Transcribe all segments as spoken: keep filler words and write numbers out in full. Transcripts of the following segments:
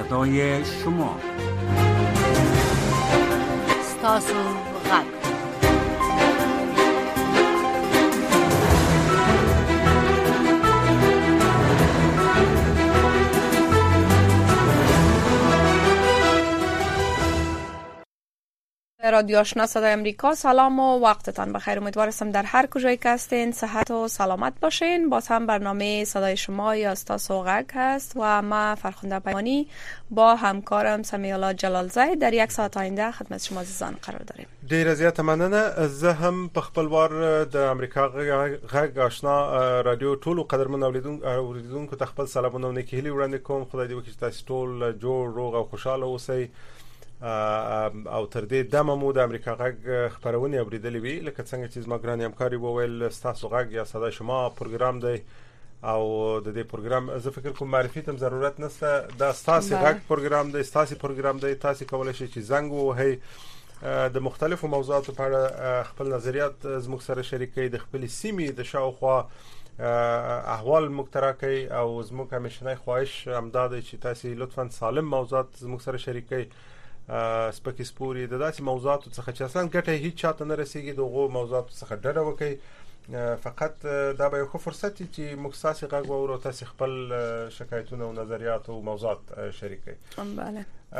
صدای شما ستاسو غږ رادیو آشنا صدای امریکا. سلام و وقتتان بخیر. امیدوارم در هر کجایی که هستین صحت و سلامت باشین. باز هم برنامه صدای شما یا ستاسو غږ هست و ما فرخنده پیمانی با همکارم سمیالا جلالزی در یک ساعت آینده خدمت شما عزیزان قرار داریم. ډیره زیاته مننه. زه هم په خپل وار د امریکا غږ آشنا رادیو ټولو قدرمن اوریدونکو ته خپل سلامونه او نیکی هیلې وړاندې کوم. خدای دې وکړي چې تاسو ټول جوړ روغ او خوشاله اوسئ او تر دې دمه مو د امریکا غږ خبرونه اوریدلې وی لکه څنګه چې زما ګران همکاري وویل ستاسو غږ یا صدای شما پروګرام دی او د دې پروګرام زه فکر کوم معرفي تم ضرورت نشته. دا ستاسو غږ پروګرام دی، ستاسو پروګرام دی. تاسو کولای شئ چې زنګ ووهئ د مختلفو موضوعاتو په اړه خپل نظریات زموږ سره شریک کړئ، د خپل سیمې د شاوخوا احوال مقترکي او زموږ همیشنۍ خواهش امداد چې تاسو لطفا سالم موضوعات زموږ سره شریک کړئ. سپکی سپوري د داسې موضوعاتو څخه چې اصلا ګټه هیڅ چاته نه رسیږي دغه موضوعاتو څخه ډډه وکړي. فقط دا به یو فرصت چې موږ تاسو غږ وورو، تاسو خپل شکایتونه او نظریات او موضوعات شریک کړئ. بله.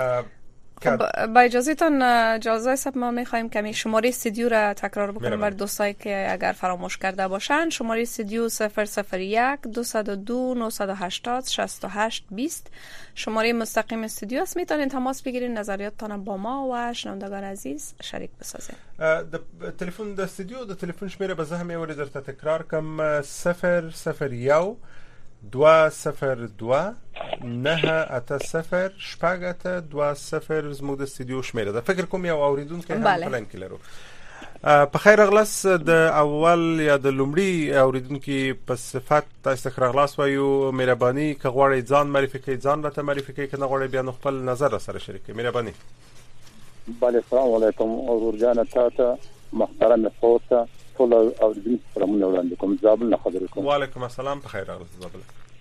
خب با اجازهتان اجازه صاحب ما میخوایم کمی شماره استودیو را تکرار بکنیم بر دوستایی که اگر فراموش کرده باشند. شماره استودیو صفر صفر یک دو صفر دو نه هشت صفر شش هشت بیست شماره مستقیم استودیو است. میتونید تماس بگیرید، نظریاتتان با ما و شنوندگان عزیز شریک بسازید. د تلیفون د استودیو د تلیفون شمیره به زه هم یو ورځ درته تکرار کوم: صفر صفر یک دو صفر دو نه اته صفر شپږ اته دو صفر زموږ د استودیو شمیره ده. فکر کوم یو اوریدونکو هم پلان کې لرو. په خیر اغلاس د اول یا د لومړي اوریدونکو په صفت تاسو ته اغلاس وایو. مهرباني که غواړئ ځان معرفي کړئ، ځان راته معرفي کړئ، که نه غواړئ بیا خپل نظر سره شریک کړئ. مهرباني. بله، السلام علیکم اورور جان تاسو محترم فوت ټول اوریدونکو سلامونه وړاندې کوم. زابل نه خبرې کوم. وعلیکم السلام. په خیر اغلاس زابل.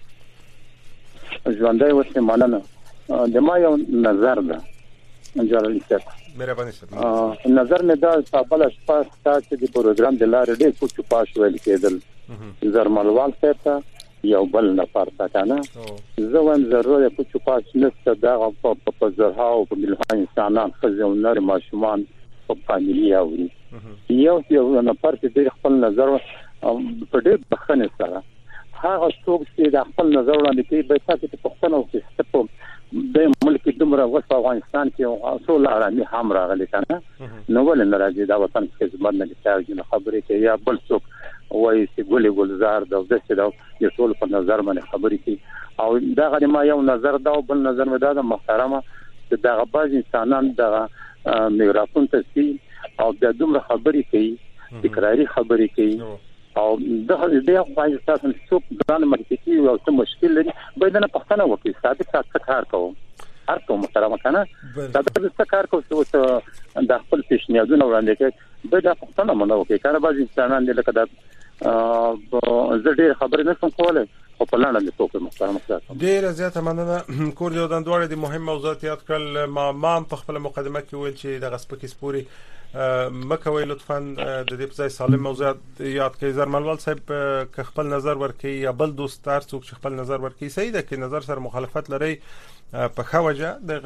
ژوندۍ اوسې مننه. د ما یو نظر ده جلال صاحب. مهرباني صاحب. نظر مې دا په شپه تاسو د پروګرام د لارې ډېر پوښتنه پاش ویل کېدل. زرملوال صاحب ته یو بل نفر ساتنه زه وایم ضروري پوښتنه پاش نشته دا په زرها او په مليون انسانان خزه نر ماشومان په فاميلي اوري. یو یو نفر چې د خپل نظر په ډېر بخنه سره هغه څوک چې د خپل نظر وړاندې کوي به تاسو ته پښتنه وکړي په د ملک دومره وس په افغانستان کې اصول ارامي هم راغلي کنه نو ول نه راځي دا وطن کې زموږ نه کېږي خبرې کوي یا بل څوک وایي چې ګولې ګلزار د دسته دا یو ټول په نظر باندې خبرې کوي. او دا غوډه ما یو نظر دا بل نظر مې دا د محترمه چې دا غباز انسانان د میراثون تصفیه او د دومره خبرې کوي، تکراری خبرې کوي او د دې خپل تاسو څوک ځان مرکزي او څه مشکل لري به نه پښتنه وکړي. ثابت څه کار کوم هر کوم محترمه کنه دا د څه کار کوم چې د خپل پیشنهادونه وړاندې کوي به د پښتنه منو کوي. کار باز انسانان دې لکه دا زه ډېر خبرې نشم کولای او په لاندې څوک محترمه تاسو ډېر زیاته مننه. کور یو د دوړې د مهم موضوعات یاد کړل. ما ما په خپل مقدمه کې ویل چې د غسپکی سپوري مکوي لطفا د دې په ځای سالم موضوعات یاد کړئ. زرملوال صاحب که خپل نظر ورکړي یا بل دوست تر څوک چې خپل نظر ورکړي صحیح ده، که نظر سره مخالفت لري په خوجه د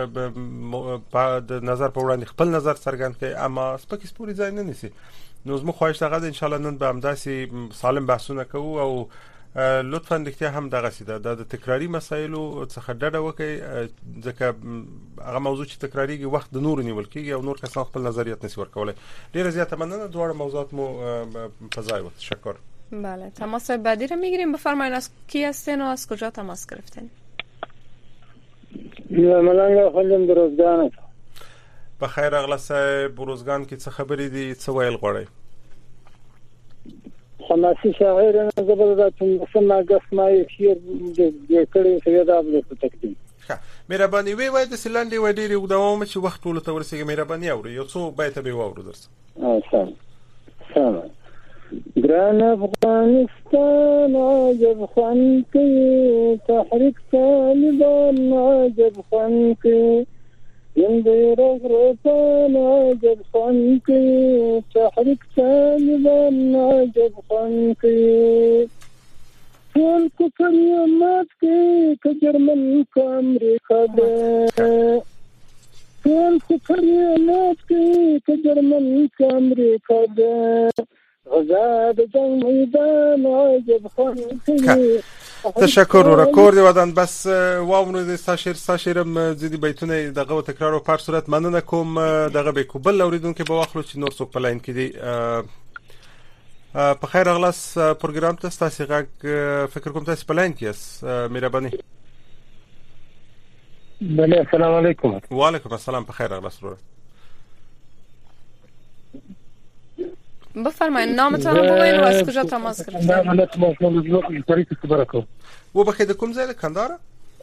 د نظر په وړاندې خپل نظر څرګند کړي، اما سپکی سپوري ځای نه نیسي. نو زموږ خواهش ده ان شاء الله نن به همداسي سالم بحثونه کوو او لطفا دغه هم دغه سیده د تکراری مسایلو څخه ډډه وکړي ځکه هغه موضوع چې تکراریږي وخت د نور نیول کیږي او نور کسان خپل نظریات نسی ورکولای. ډیره زیاته مننه. دوه موضوعات مو په ځای وو. تشکر. بله، تماس بعدی رو میگیریم. بفرمایید از کی هستین و از کجا تماس گرفتین؟ ملنګ خلم بروزګان. په خیر اغلا صاحب بروزګان کې څه خبرې دي، څه ویل غواړئ؟ خلاصي شاعر نه زبردست چې سم اگست مای شیر د کړي سیدا د تقدیم. ښه، مهرباني وی وای د سلندې و ډېر یو دوام چې وخت ټول ته ورسېږي. مهرباني اوري یو څو بیت به وورو درس. اه سلام. سلام. ګران افغانستان عجب خوند کوي تحریک طالبان عجب خوند کوي یندې رغرتان عجب خوند کوي تحریک طالبان عجب خوند کوي ټول کفر یې مات کوي که جرمن که امریکا ده ټول کفر یې مات کوي که جرمن که امریکا ده غزا د جنگ میدان عجب خوند کوي. تشکر و رکورد ودان بس واونو د ساشر ساشرم زیدی بیتونه دغه و تکرار و پر صورت مننه کوم دغه به کوبل اوریدون کې به واخلو چې نور څوک پلاین کې دي. په خیر اغلاس پروګرام ته تاسو غږ فکر کوم تاسو پلاین کې اس مهرباني. بله السلام علیکم. و علیکم السلام. په خیر اغلاس رو بفرمایید نامتان رو بگوین و از کجا تماس گرفتید؟ نه من تماس نمی‌گیرم طریق خبر کنم. و بخید کوم ځای کندهار؟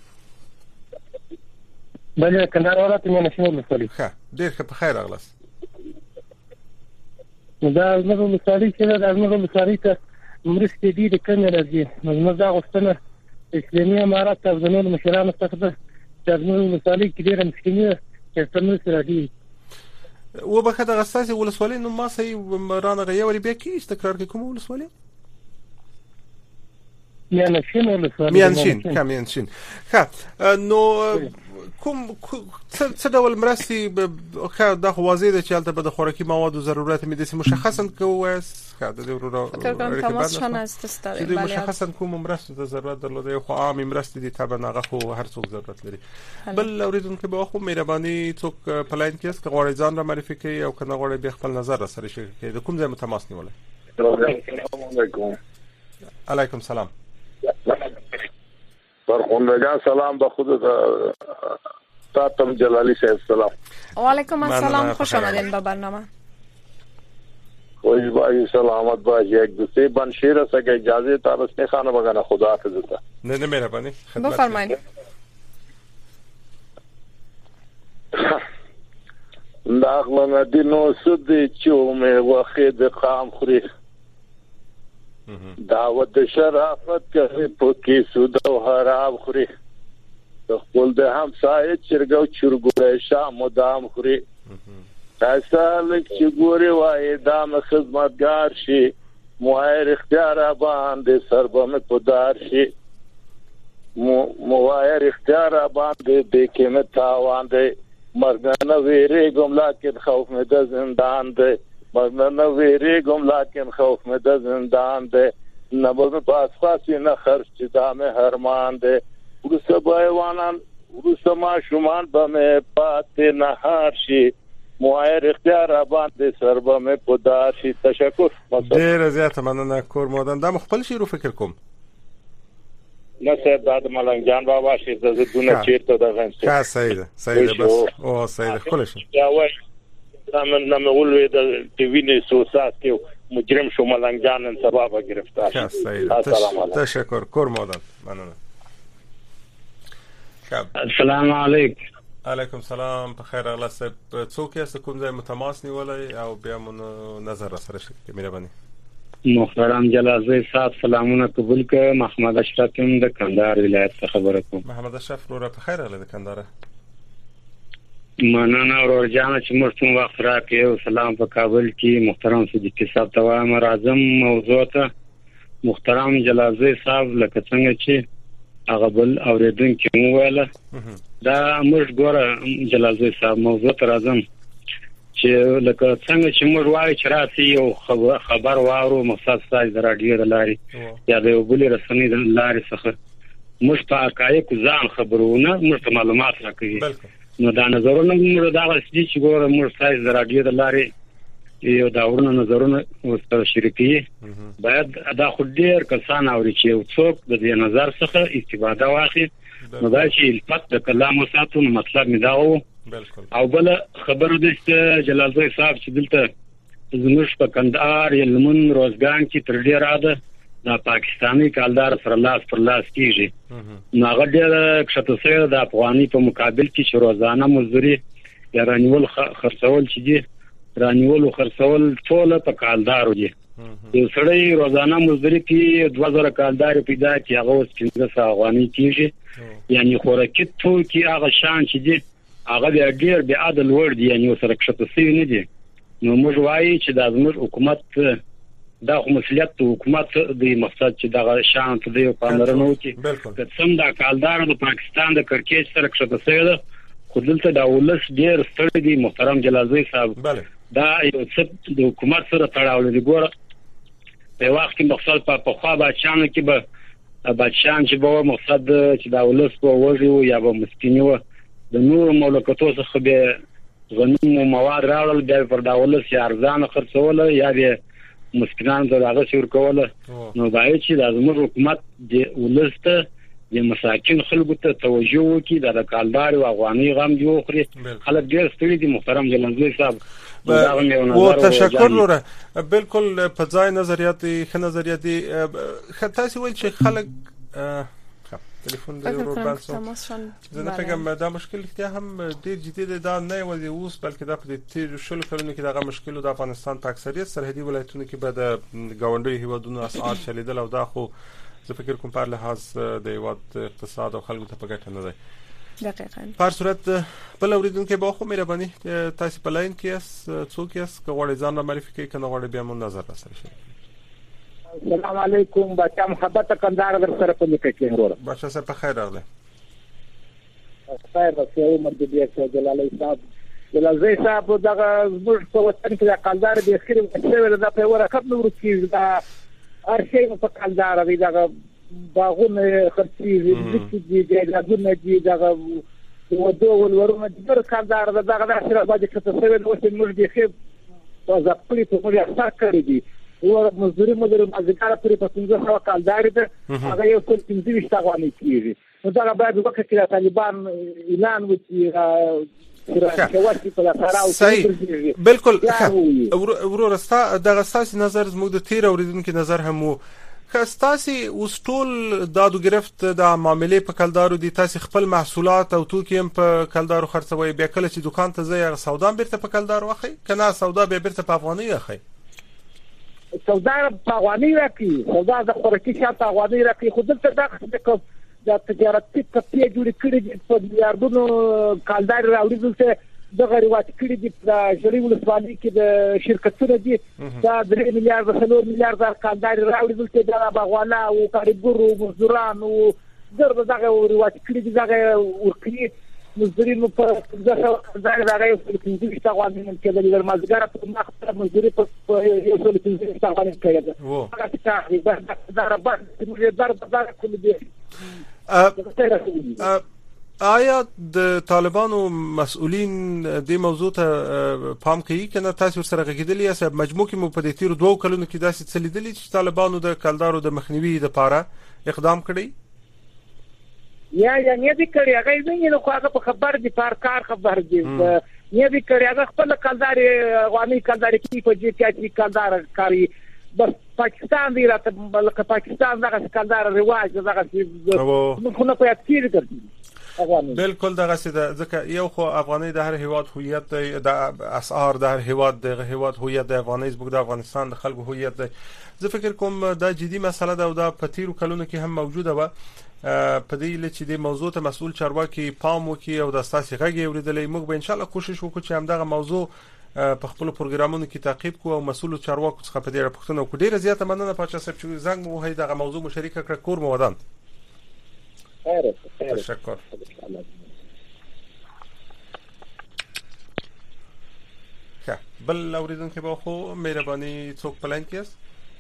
بله کندهار ولایت میانشین ولسوالی. ښه ډیر ښه. په خیر اغلاس. دا زموږ ولسوالي چې دا زموږ ولسوالي ته مرستې ډېرې کمې راځي. زموږ دا غوښتنه اسلامي امارات او زموږ مشرانو څخه ده چې زموږ ولسوالي کې ډېره مشکلې ده چې مرستې راځي. و بخه د غساسي ولسوالۍ نو ما سي رانه غيوري بیا کی استقرار کې کوم ولسوالۍ؟ میانشین ولسوالۍ. میانشین کم میانشین. ښه نو کوم څه ډول مرستي خو د خوازې د چالت به د خوراکي موادو ضرورت مې د مشخصا کوس ښه د ورو فکر کنم تماس شان است استاد بله مشخصا کوم مرستي د ضرورت درلوده خو عام مرستي دي طبعا هغه خو هر څوک ضرورت لري. بل اوریدونکو به خو مهرباني څوک پلاین کې است که غواړي ځان را معرفي کوي او کنه غواړي به خپل نظر را سره شریک کړي. د کوم ځای متماس نیولای؟ السلام علیکم. علیکم سلام. فرخوندگان سلام به خود تاتم جلالی صاحب سلام. و علیکم السلام. خوش آمدین به برنامه. خوش باشی سلامت باشی. یک دو سه بن شیر است که اجازه تابستان خانه بگن خدا حافظ. نه نه مهربانی. بفرمایید. داخل ندینو سودی چومه وخید قام خوری دعوت شرافت کوي پکې سود او حرام خوري خپل د همسایه چرګو چرګو شام مدام خوري تاسو لک چې ګوري وای دام خدمتگار شي موهر اختیار باندې سربم پدار شي موهر اختیار باندې د کې متاوان دی مرګ نه ویری ګم لکه خوف مې د زندان دی مرګ نه ویری ګم لکه خوف مې د زندان دی نه به پاس خاصی نه خرج چې دامه هرمان دی ورسه بایوانان ورسه ما شومان به مې پاتې نه هار شي موهر اختیار باندې سربه مې پدار شي. تشکر. ډیر زیاته مننه کور مودن د خپل شی رو فکر کوم نه صاحب دا د ملنګ جان بابا شي د دونه چیرته د غنځ ښه سید سید بس او سید خلش یا وای دا من نه مولوي د ټي وی نه سوسات کې مجرم شو ملنګ جان نن سبا به گرفتار. ښه سید تشکر کور مودن مننه. السلام علیکم. علیکم سلام. په خیر اغلا صاحب څوک یاست کوم ځای متماس نیولای او بیا مون نظر سره شریک مهرباني. محترم جلازه صاحب سلامونه قبول کړه. محمد اشرف هم د کندهار ولایت څخه خبره کوم. محمد اشرف رو په خیر اغلا د کندهار. مننه ورور جان چې موږ څوم وخت راکې او سلام په کابل کې محترم صدیقی صاحب ته وایم راځم موضوع ته. محترم جلازه صاحب لکه څنګه چې هغه بل اوریدونکو مو ویله دا موږ ګوره جلازه صاحب موضوع ته راځم چې لکه څنګه چې موږ وایو چې راځي یو خبر خبر وارو مقصد ساج د رادیو د لاري یا د یو بل رسنۍ د لاري څخه موږ په حقایق ځان خبرونه موږ معلومات راکړي نو دا نظرونه موږ دا غوښتي چې ګوره موږ ساج د رادیو د لاري یو دا ورونه نظرونه ورسره شریکي باید دا خو ډیر کسان اوري چې یو څوک د دې نظر څخه استفاده واخلي نو دا چې الفت د کلام وساتو نو مطلب می دا و او بل خبره د جلال صاحب چې دلته زموږ په کندهار یلمن روزګان کې تر ډیره ده د پاکستانی کالدار سره لاس پر لاس کیږي نو هغه ډیره کښته سره د افغاني په مقابل کې چې روزانه مزدوري یا رانیول خرڅول چې دي رانیول او خرڅول ټول په کالدارو دي یو سړی روزانه مزدوري کې دوه زره کالدار پیدا کی هغه اوس پنځه سوه افغانۍ کیږي یعنی خوراکي توکي هغه شان چې دي هغه ډېر بې عدل وړ دي یعنی سره کښته سوي نه دي نو موږ وایو چې دا زموږ حکومت دا خو مسؤلیت د حکومت دی مقصد چې دا شان ته دی پاملرنه وکړي که څنګه د کالدار د پاکستان د کرکټ سره کښته سوي ده خو دلته د ولس ډېر ستړي دي محترم جلالزی صاحب دا یو څه د حکومت سره تړاو لري ګوره په وخت کې مقصد په پخوا بادشاهانو کې به بادشاهان چې به مقصد چې دا ولس په وژي یا به مسکینی و د نور مملکتو څخه به غنم او مواد راوړل بیا پر دا ولس یا ارزانه خرڅول یا به مسکینان ته هغه شور کوله نو باید چې د زموږ حکومت د ولس ته د مساکین خلکو ته توجه وکړي د کالدار او افغاني غم جوړ کړي خلک ډېر ستړي دي محترم جلالزی صاحب و تشکر لوره بالکل په ځای نظریات ښه نظریات دي خطا سی ویل چې خلک تلیفون دی ورو باسو زه نه فکرم دا مشکل اختیا هم ډیر جدي دی دا نه وځي اوس بلکې دا په تیر شل کلونو کې دغه مشکل د افغانستان په اکثریت سرحدي ولایتونو کې به د گاونډي هیوادونو اسعار چلیدل او دا خو زه فکر کوم په لحاظ د هیواد اقتصاد او خلکو ته په ګټه نه دی دقیقاً په صورت بل اوریدونکو به خو مهرباني تاسو په لاین کې څوک یاست که غواړئ ځان را معرفي کړئ کنه غواړئ بیا مون نظر راسره شي السلام علیکم بچا محبت کندهار در سره په لیکه کې وروره بچا سره په خیر راغله خیر راځي عمر دې بیا جلالي صاحب جلالي صاحب دغه زموږ په وطن کې کندهار د اخیری څه دا په ورکه نور کې دا ارشي په کندهار دی دغه باغونه خرڅي دي دي دغه دي دغه ودو ولورونه د کندهار دغه د سره باندې څه څه نو چې موږ دې خې په ځپلي په موږ اثر کړی دي او مزدوري مدیر ازګار پرې په څنګه سوا کالدار ده هغه یو څل پنځه ویشت افغانۍ کیږي نو دا باید وکړي چې طالبان اعلان وکړي بالکل ورورستا دغه ساسي نظر زموږ د تیر اوریدونکو نظر هم خاصتاسي اوس ټول دادو گرفت د معاملې په کلدارو دي تاسو خپل محصولات او توکي په کلدارو خرڅوي بیا کله چې دکان ته ځي سودا بیرته په کلدارو واخی کنه سودا به بیرته په افغاني واخی سودا په افغاني راکې سودا د خوراکي شاته افغاني راکې خو دلته د د تجارتي کپی جوړ کړي دي په میلیارډونو کالدار راوړي دلته د غریوات کړي دي د شری ولسوالۍ کې د شرکتونو دي دا درې میلیارډ څلور میلیارډ کالدار راوړي دلته د باغوالا او کارګرو مزدوران او زرد دغه غریوات کړي دي دغه ورکړي مزدورین په ځکه کالدار راغی په پنځه ویشت افغانۍ کې د مازګر په مخ مزدوري په یو څل پنځه ویشت افغانۍ کې ده هغه چې دا دا دا دا دا کول دي آیا د طالبانو مسؤلین د موضوع ته پام کوي کنه تاسو سره غږیدلی یا مجموع کې مو په دې تیر دوه کلونو کې داسې څه لیدلی چې طالبانو د کلدارو د مخنیوي لپاره اقدام کړی یا یا نه دي کړی هغه نه نو هغه په خبر دي پر کار خبر دي نه دي کړی هغه خپل کلدار غوامي کلدار کې په دې کې چې کلدار کاری بس پاکستان دی راته بلکې پاکستان دغه کلدار رواج دغه نو خو نه پات کیږي افغاني بالکل دغه څه ځکه یو خو افغاني د هر هیواد هویت دی د اسعار د هر هیواد د هیواد هویت د افغاني زبګ د افغانستان د خلکو هویت دی زه فکر کوم دا جدي مسله ده او دا په تیرو کلونو کې هم موجوده و په دې لچې د موضوع ته مسؤل چارواکي پام وکي او د اساسي غږی اوریدلې موږ به ان شاء الله کوشش وکړو چې هم دغه موضوع په خپل پروګرامونو کې تعقیب کوو او مسؤل چارواکو څخه په دې اړه پوښتنه وکړو ډیره زیاته مننه پاچا صاحب چې زنګ مو هي دغه موضوع مشارکت کړ کور مو ودان تشکر ښه بل اوریدونکو به خو مهرباني څوک پلان کیس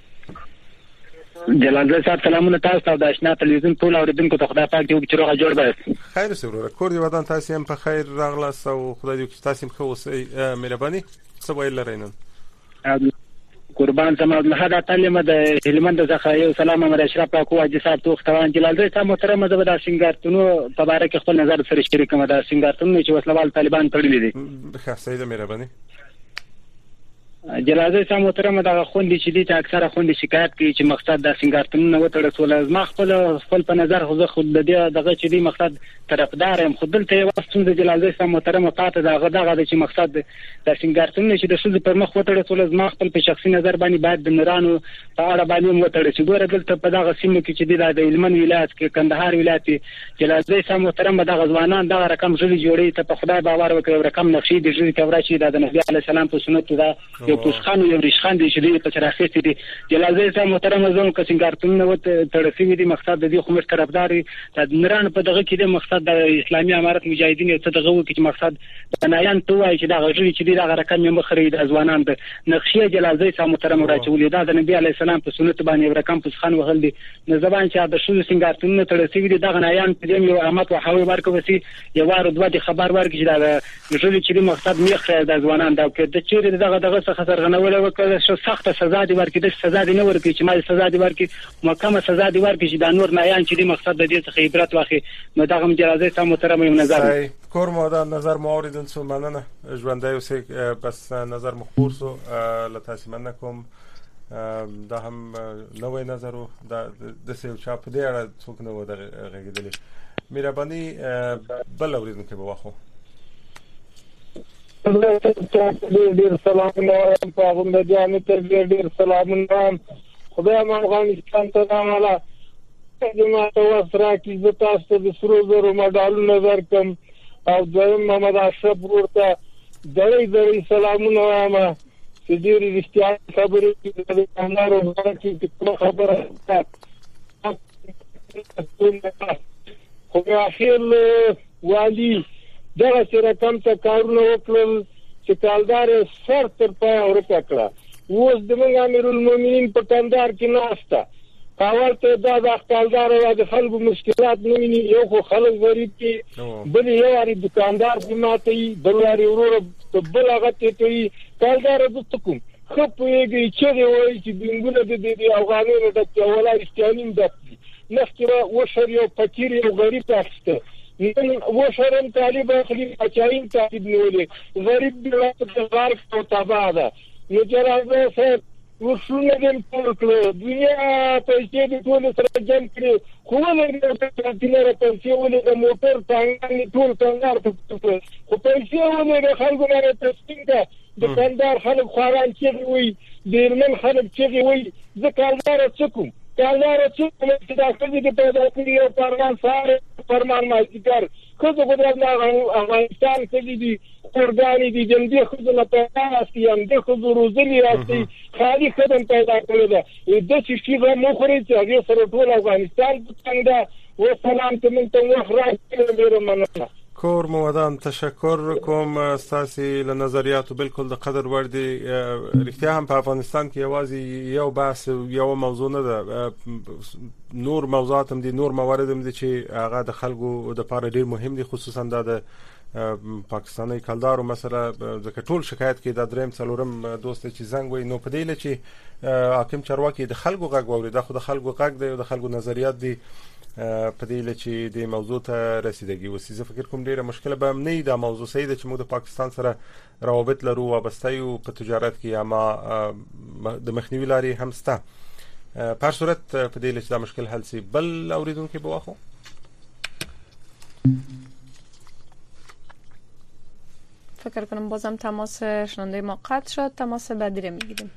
جلال صاحب سلامونه تاسو ته د آشنا تلویزیون ټول اوریدونکو ته خدای پاک دې وکړي چې روغ جوړ به خیر سره کور دی ودان تاسو هم په خیر راغلاست او خدای دې وکړي تاسو هم خو اوسئ مهرباني څه ویل لرئ قربان سما الله دا تعلیم د هلمند څخه یو سلام امر اشرف کو حاجی صاحب تو ختوان جلال صاحب محترم زبدا سنگارتونو تبارک خپل نظر سره شریک کوم دا سنگارتونو چې وسلوال طالبان تړلې دي ښه سید مهرباني جلازه سم محترم دا خوندې چې دي چې اکثره خوندې شکایت کوي چې مقصد د سنگارتونو وتړل سول. ما خپل خپل په نظر خو زه خود د دې دغه چې دی مقصد طرفدار یم، خو دلته یو څه د جلازه سم محترم پاته دغه دغه چې مقصد د سنگارتونو چې د شوز پر مخ وتړل سول. ما خپل په شخصي نظر باندې باید د نورانو په اړه باندې وتړل شي. ګوره دلته په دغه سیمه کې چې دی د هلمند ولایت کې کندهار ولایت جلازه سم محترم دغه ځوانان دغه رقم ژوندۍ جوړي ته په خدای باور وکړي، رقم نقشې د ژوندۍ کورا شي د نبی علی السلام په سنت دا یو پوسخان یو ریشخان دي چې دی په چرخې دي. جلازه سم محترم زموږ که سنگارتونو وت تړسي دي مقصد د دې خو مش طرفدار د نورانو په دغه کې د مقصد د اسلامي امارت مجاهدین څه دغه وکړي چې مقصد بنایان ته وایي چې دغه ژوندۍ چې دی دغه رقم یې مخري د ځوانان د نقشې جلازه سم محترم راچولې دا د نبی علی السلام په سنت باندې یو رقم پوسخان وهل دي. نه زبان چې د شوز سنگارتونو تړسي دي دغه نایان په دې یو احمد وحوي ورکوي یو وار دوه د خبر ورکړي چې دا ژوندۍ چې مقصد میخ د ځوانان دا کې د چیرې دغه دغه څخه سرغنول وکړه شو سخت سزا دی ورکړي د سزا دی نه ورکړي چې ما سزا دی ورکړي محکمه سزا دی ورکړي چې دا نور نایان چې مقصد د دې څخه عبرت واخلي. نو دغه جلازه سم محترم یو نظر کور مو دا نظر موریدن سو مننه ژوندۍ اوسې بس نظر مخبور سو لتاسې مننه کوم دا هم نوې نظر و د سیو چا په دې اړه څوک نه و غږېدلی. مهرباني بل اوریدونکي به واخو. ډېر سلامونه پاغونده جانې ته ډېر سلامونه. خدای م افغانستان ته دا مالا ما ته وس راکړي زه تاسو ته د سرو زرو مډالونه درکړم او دویم محمد اشرف ورور ته دړۍ دړۍ سلامونه وایم چې ډېرې رښتیا خبرې کوي د کندهار کې کومه خبره خو اخر والي دغه چې رقم ته کارونه وکړل چې کالدار سر تر پای ورته کړه. اوس د موږ امیرالمؤمنین په کندهار کې ناشته کاول ته دا د کالدار او د خلکو مشکلات نه ویني. یو خو خلک غریب دي، بل یو اړ دکاندار دی ماته بل اړ ورور بل هغه ته کالدار د تکم خپويږي چې دی وایي چې دنګونه د افغانانو د ولا استعانین د نفکره وشر یو فقیر یو غریب تاسته نن وشرم طالب اخلي اچاین طالب نیولې غریب د غار او تبا ده. نو جرازه صاحب وښونه دې ټول کړو دنیا پیسې دې ټول سره جمع کړې خو ولې دې تینره پیسې ولې د موټر څنګه ټول څنګه خو پیسې ولې د خلکو نه تسکینه د کندهار خلک خواران چې وي د هلمند خلک چې وي زه کالدار څکم کالدار څکم چې دا څنګه دې پیدا کړی او پرمان ساره فرمان ماجیګر خو زه قدرت نه افغانستان کې دي اورګانی دي جلدی خو نه پیدا اسي هم د خو روزلي راځي خالي خدمت پیدا کړی دا د چې شي به مخوري چې هغه سره ټول افغانستان څنګه و سلام ته مونږ ته وخت ډیر مننه. کور مودان تشکر کوم استاسي له نظریاتو بالکل د قدر وړ دي. رښتیا هم په افغانستان کې یوازې یو بحث یو موضوع نه ده، نور موضوعات هم دي، نور موارد هم دي چې هغه د خلکو د لپاره ډیر مهم دي، خصوصا د پاکستاني کلدارو مسله ځکه ټول شکایت کې د دریم څلورم دوست چې زنګ وي نو په دې لچې حاکم چارواکي د خلکو غږ ووري د خو د خلکو غږ دی او د خلکو نظریات دي په دې لچې د موضوع ته رسیدګي وسی. زه فکر کوم ډیره مشکله به نه دا موضوع سید چې موږ د پاکستان سره روابط لرو وابسته یو په تجارت کې اما د مخنیوي لارې هم سته. په صورت په دې لچې دا مشکل حل سي. بل اوریدونکو به واخو. فکر کنم بازم تماس شنونده ما قطع شد. تماس بعدی رو میگیریم.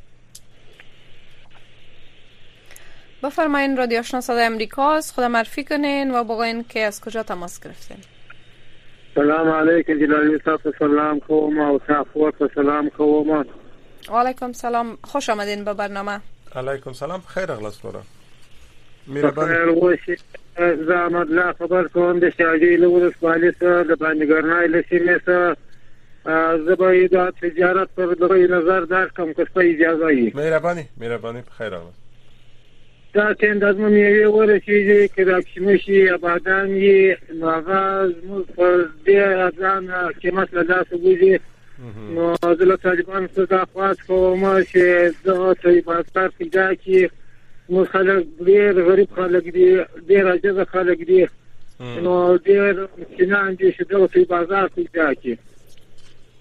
بفرمایین رادیو آشنا صدای امریکاست. خدا معرفی کنین و بگوین که از کجا تماس گرفتین. سلام علیکم جلالی صاحب سلام خوام و صافوات سلام خوام. علیکم سلام، خوش آمدین به برنامه. علیکم سلام، خیر اغلاس برا. خیر وشی زحمت لا خبر کوم د شاجی له ولسوالۍ سره د باندګرنای له سیمې سره زبې د تجارت پر دغه نظر دار کوم کسته اجازه یې. مهرباني مهرباني خیر اغلاس. دا څنګه د مې ورشي چې دا کیمشي آبادان یې ناغاز مو پر دې ځان کې مسله دا سګوږي نو د طالبان څخه خاص کوم چې د طالبان پیدا کی مو خلک ډیر غریب خلک دي، ډیر عاجز خلک دي، نو ډیر کینان دي چې د بازار پیدا کی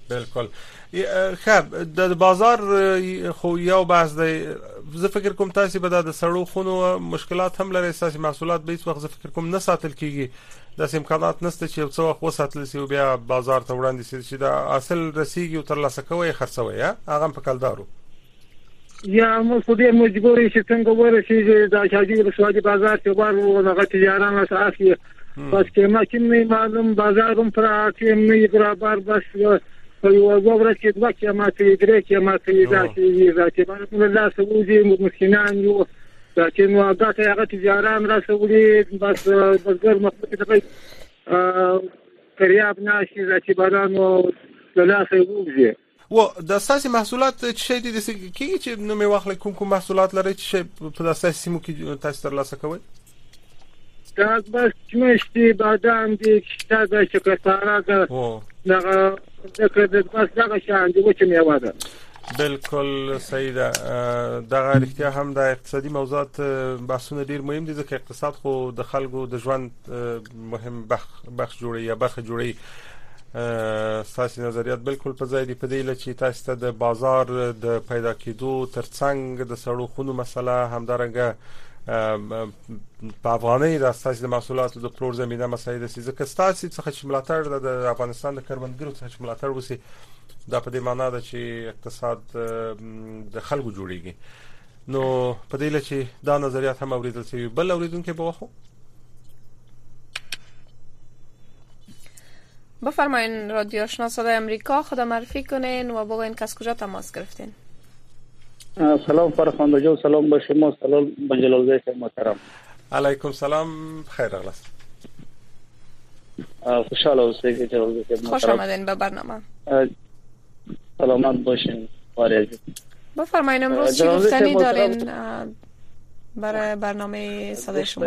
بالکل. خب د بازار خو یو بحث دی. زه فکر کوم تاسو به د سړو خونو مشکلات هم لري، اساسي محصولات به هیڅ وخت زه فکر کوم نه ساتل کیږي، د امکانات نشته چې یو څه وخت وساتل شي او بیا بازار ته وړاندې شي دا اصل رسیږي او تر لاسه کوي خرڅوي هغه په کلدارو یا مو خو دې مجبورې چې څنګه ورسېږي د شاجي رسوادي بازار ته ورو دغه تجاران اساسي بس کې ما چې نه معلوم بازارم پر چې نه برابر بس په یو وګړه کې دوه کې ما ته درې کې ما ته ځاتې ځاتې باندې الله سعودي مسکینان یو چې نو هغه هغه تجاران را سعودي بس بزګر مخکې ته کریاب ناشي ځاتې بارانو الله سعودي و د اساسي محصولات چې دي د کیږي چې نو می واخلې کوم کوم محصولات لري چې په اساسي سیمو کې تاسو تر لاسه کوي دا بس مشتي بادام دي چې دا شکرپاره ده دغه دغه بس دغه شان دي چې میوه ده. بالکل صحیح ده. دغه اړتیا هم د اقتصادي موضوعات بحثونه ډیر مهم دي ځکه اقتصاد خو د خلکو د ژوند مهم بخش جوړي یا برخه جوړي. ساسي نظریات بالکل په ځای دی په دې لچې تاسو ته د بازار د پیدا کېدو ترڅنګ د سړو خونو مسله همدارنګه په افغاني د اساسي محصولاتو د پلور زمينه مسایل دي ځکه ستاسو څخه چې ملاتړ د افغانستان د کروندګرو څخه ملاتړ وسی دا په دې معنی ده چې اقتصاد د خلکو جوړیږي. نو په دې لچې دا نظریات هم اوریدل شوی. بل اوریدونکو به واخو بفرمایین رادیو آشنا صدای امریکا، خود معرفی کنین و بگوین که از کجا تماس گرفتین. سلام فرخنده جو، سلام به شما، سلام به جلال زاده محترم. علیکم سلام، خیر اغلاس. خوشحال اوسید جلال زاده محترم. خوش آمدین به برنامه. سلامت باشین. عزیز. بفرمایین امروز چی گفتنی دارین برای برنامه صدای شما؟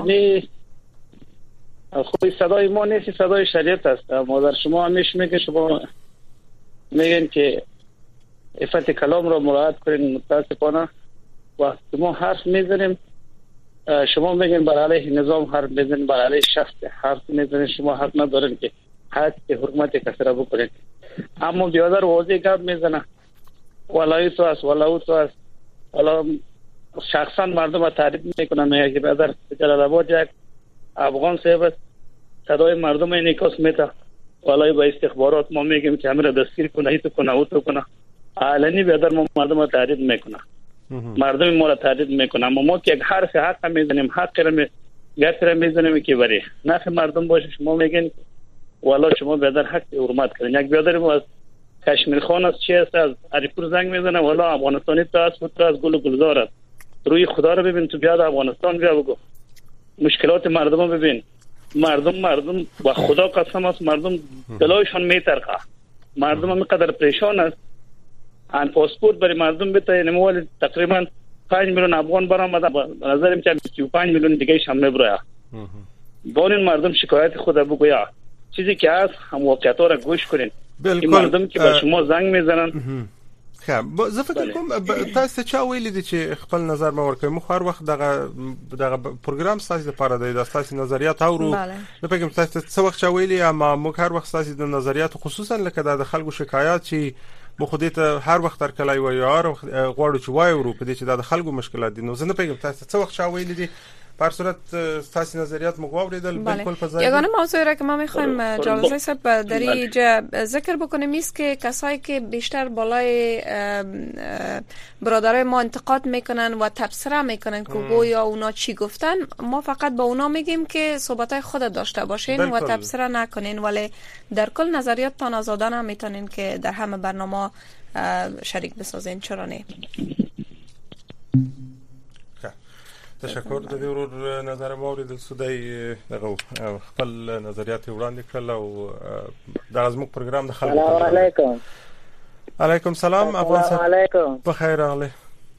خوی صدای ما نیست، صدای شریعت است. ما در شما همیشه میگه شما میگن که عفت کلام را مراعات کنین. متاسفانه وقتی ما حرف میزنیم شما میگن بر علیه نظام حرف میزنین، بر علیه شخص حرف میزنین. شما حق ندارین که حد حرمت کسی را بکنین. اما بیادر واضح گپ میزنه ولای تو است ولای تو است. حالا شخصا مردم را تعریف میکنن میگه که بیادر جلال آباد یک افغان صاحب صدای مردم انعکاس میده. ولای با استخبارات ما میگیم که همه دستگیر کنه، ایتو کنه، اوتو کنه. علنی بیادر ما مردم را تعریف میکنه. مردم ما را تعریف میکنه. اما ما که یک حرف حق میزنیم، حق را می گپ را میزنیم که بری نفع مردم باشه. شما میگین والا شما بیادر حق حرمت کنین. یک بیادر ما از کشمیر خان است، چی است، از عریپور زنگ میزنه والا افغانستانی تو از خود از گل و گلزار است. روی خدا رو ببین، تو بیاد افغانستان بیا بگو مشکلات مردم رو ببین. مردم مردم با خدا قسم است مردم دلایشان میترقه. مردم هم قدر پریشان است. ان پاسپورت برای مردم بده نموال تقریبا پنج میلیون افغان برآمده. به نظرم که سی و پنج میلیون دیگه هم میبره. با این مردم شکایت خود بگویا. چیزی که هست هم واقعیت‌ها را گوش کنین. این مردم که به شما زنگ میزنن خب زه فکر کوم تاسو چا ویل دي چې خپل نظر ما ورکوي. مخ هر وخت دغه دغه پروګرام تاسو لپاره دی، د تاسو نظریات اورو. نو پکې تاسو څه وخت چا ویلي اما موږ هر وخت تاسو د نظریات خصوصا لکه د خلکو شکایات چې مخ دې ته هر وخت تر کلای وي هر وخت غواړو چې وای ورو په دې چې د خلکو مشکلات دي. نو زه نه پکې تاسو څه وخت چا ویل دي پر صورت تاسو نظریات مقاوریدل بالکل فضایی. یگانه موضوعی را که ما میخوایم جلسه صاحب در اینجا ذکر بکنیم است که کسایی که بیشتر بالای برادرای ما انتقاد میکنن و تبصره میکنن که گویا اونا چی گفتن، ما فقط با اونا میگیم که صحبتای خود داشته باشین و تبصره نکنین، ولی در کل نظریات تان آزادانه هم میتونین که در همه برنامه شریک بسازین. چرا نه؟ تشکر د دې ورور نظر مورید سودای دغه خپل نظریات وړاندې کړل او د ازموک پروګرام د خلکو. السلام علیکم. علیکم سلام. السلام علیکم. بخیر اغلی.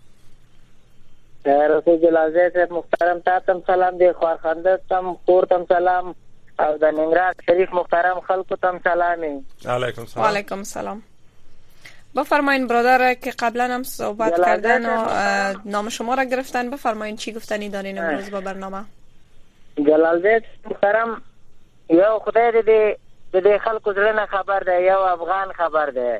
رسول جلال زاده محترم تاسو سلام دی، خواخنده تم خورتم سلام او د ننګرهار شریف محترم خلکو تم سلامي. علیکم سلام. علیکم سلام. بفرمایین برادر که قبلا هم صحبت کردن و نام شما را گرفتن، بفرمایین چی گفتنی دارین امروز با برنامه. جلال زاده محترم، یا خدای دې د دې خلکو زړه نه خبر دی، یو افغان خبر دی.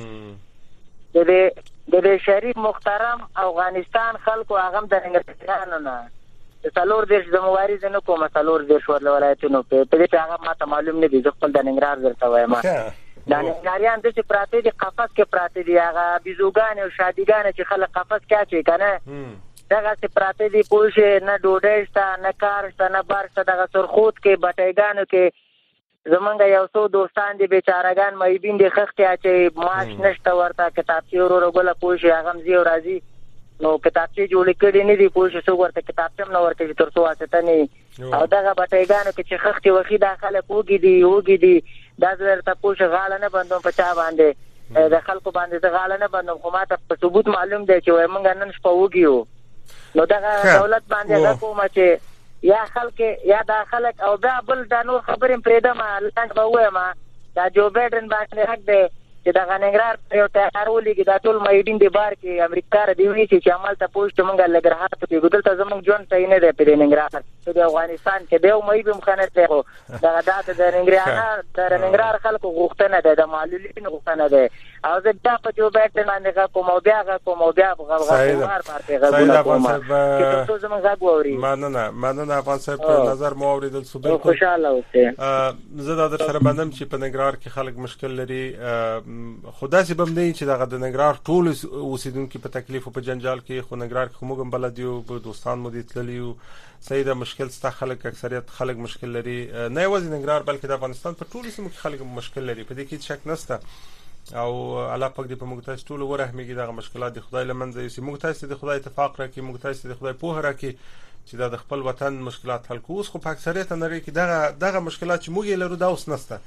د دې د دې شریف محترم افغانستان خلکو هغه د ننګرهار نه د څلور دیش د مبارز نه کومه څلور دیش ولایتونو په دې هغه ماته معلوم نه دي. زه خپل د ننګرهار درته وایم دا ننګرهاریان د چې پراته دي قفس کې پراته دي، هغه بيزوګان او شادیګان چې خلک قفس کې اچي کنه دغه چې پراته دي پوښه نه ډوډۍ شته نه کار شته نه بار شته. دغه سرخوت کې بټایګانو کې زمونږ یو څو دوستان دي بیچارهګان مېبین دي خخ کې اچي معاش نشته ورته کتابچې ورو ګله پوښه هغه مزي راځي نو کتابچې جوړې کړي نه دي پوښه څو ورته کتابچم نه ورته تر څو واسطه نه او دغه بټایګانو کې چې خخ کې وخی داخله کوګي دي وګي دي دا زرته پوښه غاله نه بندوم په چا باندې د خلکو باندې غاله نه بندوم خو ماته په ثبوت معلوم دی چې وای مونږ نن شپه وګیو نو دغه دولت باندې دا کومه چې یا خلک یا دا خلک او دا بل دا نور خبرې پرېدم لاندې به وایم دا جو بایدن باندې حق دی چې دا ننګرهار یو تیار ولېږي دا ټول مېډین دی بار کې امریکا را دی وی چې عمل ته پوښتنه مونږه لګرهار ته ګدل ته زمونږ جون ته نه دی په ننګرهار د افغانستان کې دی مې به مخنه ته دا دا د ننګرهار د ننګرهار خلکو غوښتنه ده د معلولین غوښتنه ده او زه دا په جو بایدن باندې کوم او بیا کوم او بیا غوښتنه پارته غوښتنه کوم چې تاسو زمونږ غووري مننه مننه افغان صاحب نظر مو اوریدل سو بالکل خوشاله اوسه زه دا در سره باندې چې په ننګرهار کې خلک مشکل لري خدا سي بم نه چې دغه د ننګرهار ټول اوسیدونکو په تکلیف او په جنجال کې خو ننګرهار کې موږ بلد یو په دوستان مو دي تللیو سیده مشکل ستا خلک اکثریت خلک مشکل لري نه یوازې ننګرهار بلکې د افغانستان په ټولو سیمو کې خلک مشکل لري په دې کې شک نشته او الله پاک دې په موږ تاسو ټول ورحمېږي دغه مشکلات د خدای لمنځه یوسي موږ تاسو د خدای اتفاق راکړي موږ تاسو د خدای په هر کې چې د خپل وطن مشکلات حل کوو خو په اکثریت نړۍ کې دغه دغه مشکلات چې موږ لرو دا اوس نشته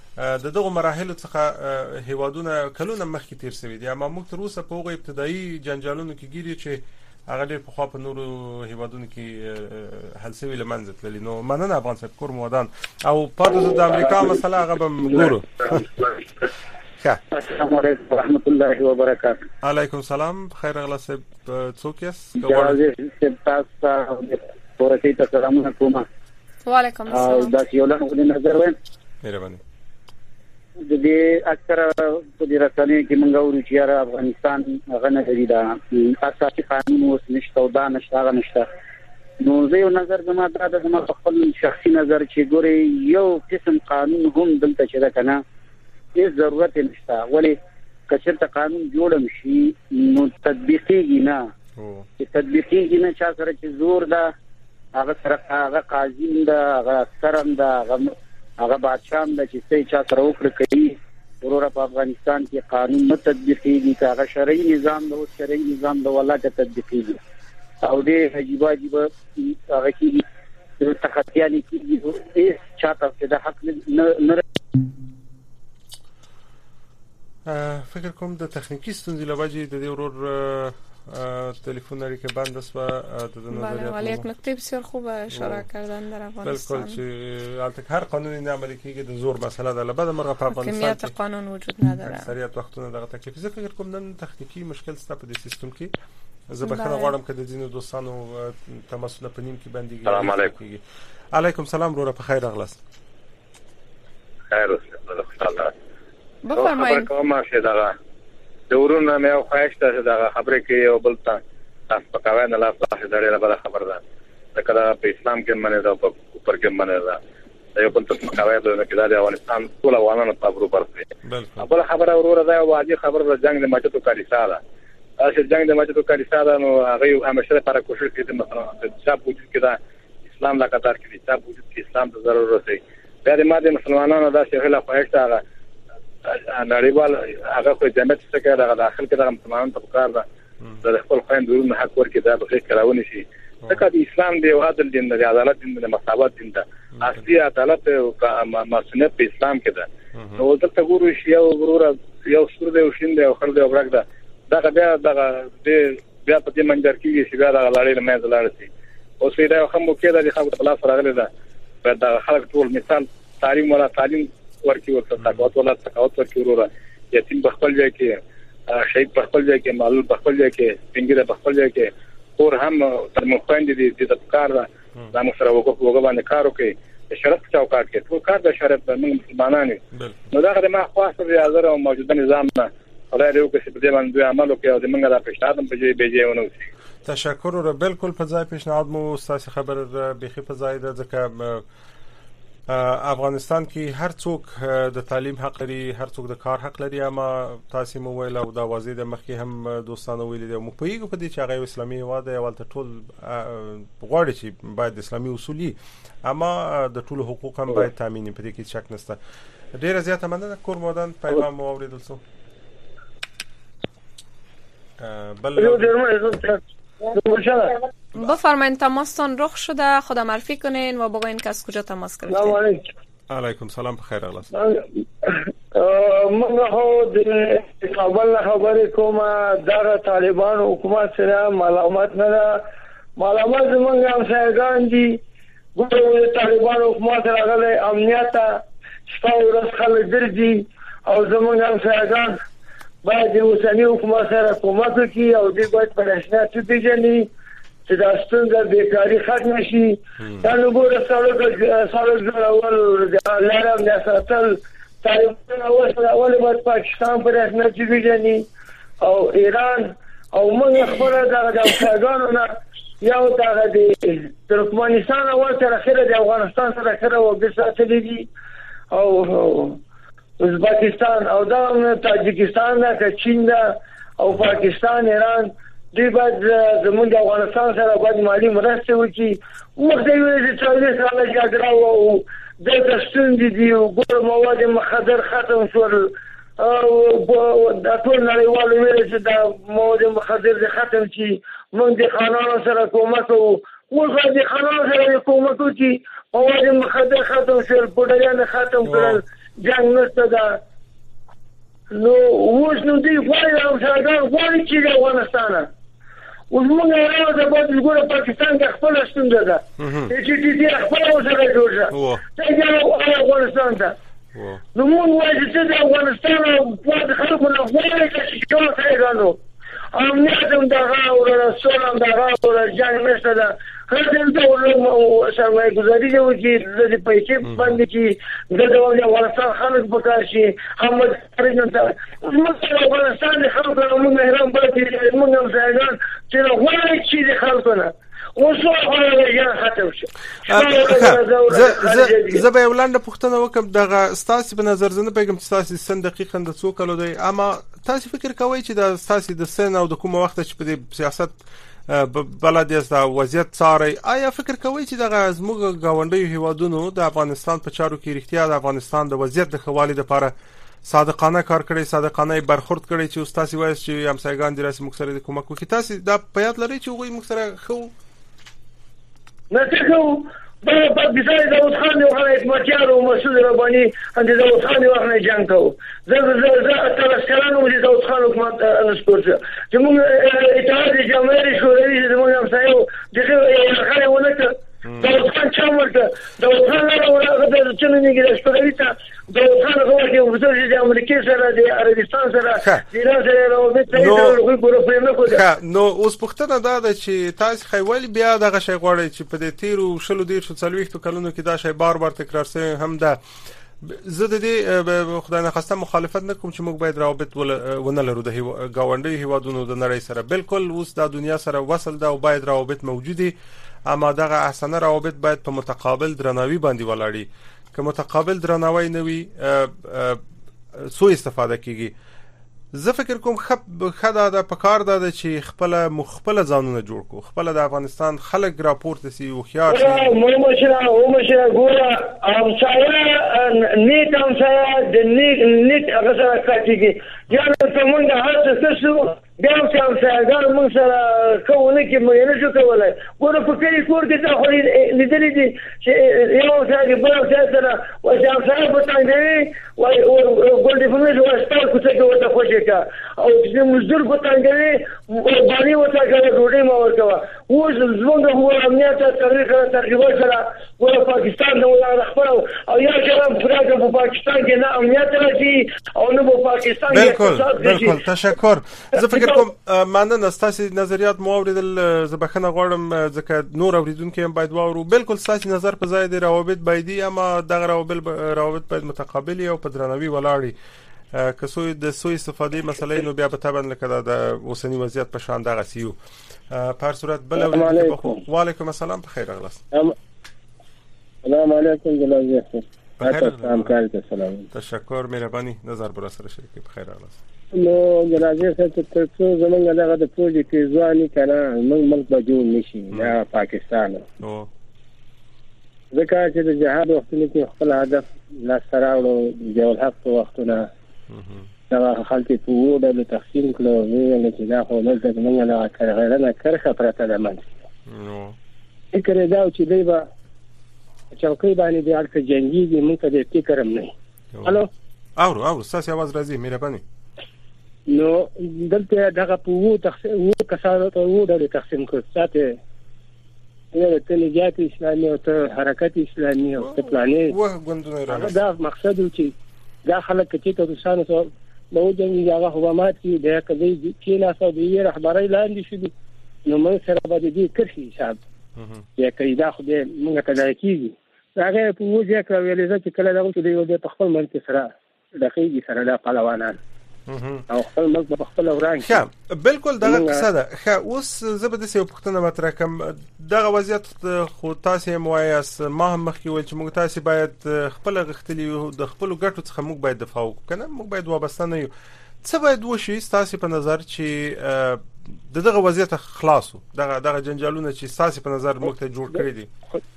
د دغه مراحل څخه هیوادونه کلونه مخکې تیر شوي دي اما موږ تر اوسه په هغه ابتدایي جنجالونو کې ګیري چې هغه ډېر په خوا په نورو هیوادونو کې حل شوي لمنځه تللي نو مننه افغان صاحب کور مودان او پاتې د امریکا مسله هغه به ګورو السلام علیکم ورحمۃ اللہ وبرکاتہ. علیکم السلام خیر اغلا صاحب څوک یاست؟ جوازه تاسو ورته ته سلامونه کوم. وعلیکم السلام. دا یو له نظر وایم مهرباني د دې اکثره په دې رسنۍ کې موږ اورو چې افغانستان هغه نه لري دا اساسي قانون اوس نشته او دا نشته هغه نشته نو زه یو نظر زما دا د زما خپل شخصي نظر چې ګوري یو قسم قانون هم دلته چې دا کنه هیڅ ضرورت نشته ولی کچته قانون جوړم شي نو تطبیقي نه چې تطبیقي نه چا سره چې زور دا هغه سره هغه قاضي دا هغه سرم دا هغه بادشاہ د چې څه چا سره وکړي کوي ورور په افغانستان کې قانون نه تطبیقي هغه شرعي نظام د شرعي نظام د ولاته تطبیقي او دې عجیب عجیب هغه کې تخطیانی کې هیڅ چاته د حق نه فکر کوم د تخنیکی ستونزې لوجه د دې ورور تلفن لري که بند است و د نظریات ولی یک نکته بسیار خوب اشاره کردن در افغانستان بالکل چې البته هر قانونی نه عملی کیږي د زور مسئله ده لبد مرغه په افغانستان حاکمیت قانون وجود نداره اکثریت وختونه دغه تکلیف زه فکر کوم نن تخنیکی مشکل ست په دې سیستم کې زه بخښنه غواړم که د ځینو دوستانو تماسونه په نیم کې بندي السلام علیکم. علیکم السلام ورور په خیر اغلاست خیر اوسه بفرمایئ. کومه شه دغه د ورونه مې خواهش ته دغه خبره کې یو بل ته تاسو په کاوه نه لا تاسو ډېر بل خبر ده دا کله په اسلام کې منه دا په پر کې منه دا یو بل ته په کاوه د کې د افغانستان ټول افغانانو په برو پرته بل خبره ورور ده او واجب خبر د جنگ د ماچو کالیسا ده چې جنگ د ماچو کالیسا ده نو هغه همیشه لپاره کوشش کوي مثلا چې وجود کې دا اسلام لا قطار کې چې وجود کې اسلام ته ضرورت دی بیا د ماده مسلمانانو دا څه خلاف خواهش ده نړیوال هغه په جنت څخه دغه داخل کې د مسلمانانو په کار ده د خپل خويندونو حق ورکړي دا به کراونی شي ځکه د اسلام دی او عدل دین د عدالت دین د مساوات دین ده اصلي عدالت او مسنت په اسلام کې ده نو دلته ګورو شي او ورور یو سور دی او شین دی او خر دی او برګ ده دا بیا دغه بیا په دې منځر کې چې بیا دغه لړۍ نه مې زلاړ شي او سیدا هم مو کې د خلکو په لاس راغلی ده دا خلک ټول مثال تعلیم ولا تعلیم ورکی ورته تقاوت ولا تقاوت ورکی ورور یتیم بخپل ځای کې شهید بخپل ځای کې معلول بخپل ځای کې پنګره بخپل ځای کې اور هم تر مخاند دي د کار دا موږ سره وګورو باندې کار وکړي شرط چوکاټ کې ټول کار د شرط د مسلمانانو نو دا غره ما خاصه د حاضر او موجوده نظام نه خدای دې وکړي چې په دې باندې عمل وکړي او د منګه د پیشنهاد په جې به جې ونه وسی. تشکر او بالکل په ځای پیشنهاد مو تاسو خبر بيخي په ځای ده ځکه افغانستان کې هر څوک د تعلیم حق لري، هر څوک د کار حق لري، اما تاسو مو ویل او دا واضح ده مخکې هم دوستانو ویل دي مو په یوه په دې چې هغه اسلامي هیواد دی ولته ټول غواړي چې باید اسلامي اصولي اما د ټول حقوق هم باید تامین په دې کې شک نشته. ډیره زیاته مننه کور مودن پیغام مو اوریدل سو بل بفرمایید تماستان رخ شده، خدا معرفی کنین و بگوین که از کجا تماس گرفتین. علیکم سلام، بخیر اغلاس. من هو د کابل خبرې کوم دا طالبان حکومت سره معلومات نه معلومات زمونږ هم سرګان دي ګورو طالبان حکومت راغله امنیت ستاسو خلک درځي او زمونږ هم سرګان باید د اوسنی حکومت سره کومک وکړي او دوی باید په رسمیت وپېژني چې دا ستونزه بیکاري ختم شي. دا نو ګوره سړک سړک جوړول لارې نه ساتل طالبان اول اول باید پاکستان په رسمیت وپېژني او ایران او موږ خپل د افغانستان نه یو دا د ترکمنستان اول تر اخره د افغانستان سره سره وګساتلې دي او ازبکستان او دا تاجکستان نه که چین ده او پاکستان ایران دوی باید زمونږ د افغانستان سره باید مالي مرسته وکړي. موږ د یو څلوېښت کاله جګړه او دلته ستونزې دي او ګوره مواد مخدر ختم شول او د ټول نړیوالو ویل چې دا مواد مخدر دې ختم شي. موږ د خانانو سره کومک کوو، موږ د خانانو سره کومک کوو چې مواد مخدر ختم شول، پوډریان ختم کړل، جنگ نشته ده. نو اوس نو دوی غواړي او څنګه غواړي چې د افغانستان اوس موږ راو د باندې ګوره پاکستان د خپل ستونزه ده چې دې خپل سره جوړه څنګه افغانستان ته نو موږ وایو چې د افغانستان په خلکو نه غواړي چې ټول څنګه امنیت هم دغه او رسول هم دغه او جنگ نشته ده. هر څه ورو سرمایه گذاری جو چې د پیسې باندې چې د ډول افغانستان خلک پکار شي هم پرېږدم ته موږ افغانستان خلک موږ مهربان پاتې موږ هم ځایګان چې غواړي چې د خلکو نه اوسو هغه ختم شي. زه زه به ولنده پښتنه وکم دغه ستاسو په نظر زنه پیغام تاسو سن دقیقاً د څو کلو دی اما تاسو فکر کوئ چې د تاسو د سن او د کوم وخت چې په سیاست بلد است د وضعیت څاري آیا فکر کوئ چې دغه زموږ گاونډي هیوادونو د افغانستان په چارو کې اړتیا د افغانستان د وضعیت د خوالي لپاره صادقانه کار کړی، صادقانه برخورد کړی چې استاد وایي چې همسایګان د رسمي مکسره د کومک وکړي؟ تاسو دا په یاد لرئ چې وګورئ مکسره خو نه تکو دا په بيزای د اوسخان یو غړي اتمچار او مسعود رباني اند د اوسخان یو غړي جنگ کو زه زه زه تر سکرانو د اوسخان حکومت انسپورت چې موږ اتحاد جماهیر شوروي د موږ هم سایو دغه غړي ونه دا اوسخان چمرته دا اوسخان له د چننګي د شپږی ته دا اوسخان هغه کې وزیر د امریکا سره د عربستان سره د ایران سره روابط لري ګورو په نه کوله. نو اوس پښتنه دا ده چې تاسو خیوالي بیا دغه شی غواړي چې په دې تیرو شلو دیر شو څلويختو کلونو کې دا شی بار بار تکرار شي هم ده. زه د دې خدای نه خسته مخالفت نه کوم چې موږ باید روابط ونه لرو د گاونډي هیوادونو د نړۍ سره. بالکل اوس د دنیا سره وصل ده او باید روابط موجودي اما دغه احسنه روابط باید په متقابل درناوي باندې ولاړی. که متقابل درناوی نه وي سو استفاده کیږي. زه فکر کوم خدا د پکار ده چې خپل مخبل ځانونه جوړ کو، خپل د افغانستان خلک راپورته سي او خيار شي. مو مشره او مشره ګوره ام سایه نیت ام سایه د نیت نیت هغه سره کاټیږي یعنی څنګه هر څه څه بیا هم سایه موږ سره کوونه کې مې نه شو کولای. ګوره په کلی کور کې دا خو لیدلې دي چې یو ځای بل ځای سره او ځان سره په تانګي او ګول دې په موږ واستل کوڅه کې وته خوشې کا او چې مزدور په تانګي باندې وته کړه ډوډۍ ما ورکوا اوس زموږ هو امنیت تاریخ ترجمه سره ګوره پاکستان نو خبر او یا چې پراګه په پاکستان کې نه امنیت راځي او نه په پاکستان کې. بالکل بالکل تشکر. زه فکر فکر کوم مننه ستاسو نظریات مو اوریدل زبخنه غواړم ځکه نور اوریدونکو هم باید واورو. بالکل ستاسو نظر په ځای دی، روابط باید اما دغه روابط روابط باید متقابل او په درناوي ولاړی. که سوی د سوی استفادې مسلې نو بیا په تابع لکه د اوسنی وضعیت په شان دغه سیو په هر صورت بل اوریدونکو. وعلیکم السلام، په خیر راغلاست. السلام علیکم جناب. سلام کار ته سلام. تشکر، مهرباني. نظر بر سره شریک په خیر راغلاست. نو جناب څه ته څو زمونږ دغه د پروژې کې ځواني کنه موږ ملک به جوړ نشي دا پاکستان. نو ځکه چې د جهاد وختونه کې خپل هدف لا سراوړو جوړ حق وختونه دا خلک په وډه تقسیم کړو ویل چې دا خو نه د موږ نه کارغړنه کرخه پرته ده من. نو فکر دا چې دی به چوکۍ باندې د اړخ جنگي دي موږ ته فکر هم نه. الو اورو اورو تاسو आवाज راځي مهرباني. نو دلته دغه په وو تقسیم وو کسانو ته وو د تقسیم کړ ساته یو ته نجات اسلامي او ته حرکت اسلامي او ته پلانې وه غوندونه راځي. دا مقصد و چې دا خلک چې ته روسانو سره نو جنګي هغه حکومت کې د کدی چې لا سعودي رهبري لاندې شي نو موږ سره به دې کرشي حساب یا کیدا خو دې موږ ته دا کیږي. هغه په وو ځکه ویل چې کله دا چې دی د خپل منځ سره دقیقي سره دا پهلوانان او خپل ملک په خپل وران. ښه بالکل دغه قصه ده. ښه اوس زبده سه پښتنه مطرح کوم دغه وضعیت خو تاسو موایس ما هم مخکې ول چې موږ تاسو باید خپل غختلی د خپل ګټو څخه موږ باید دفاع وکړو کنه موږ باید وابسته نه یو. څه باید وشي تاسو په نظر چې دغه وضعیت خلاصو دغه دغه جنجالونه چې تاسو په نظر موږ ته جوړ کړی دي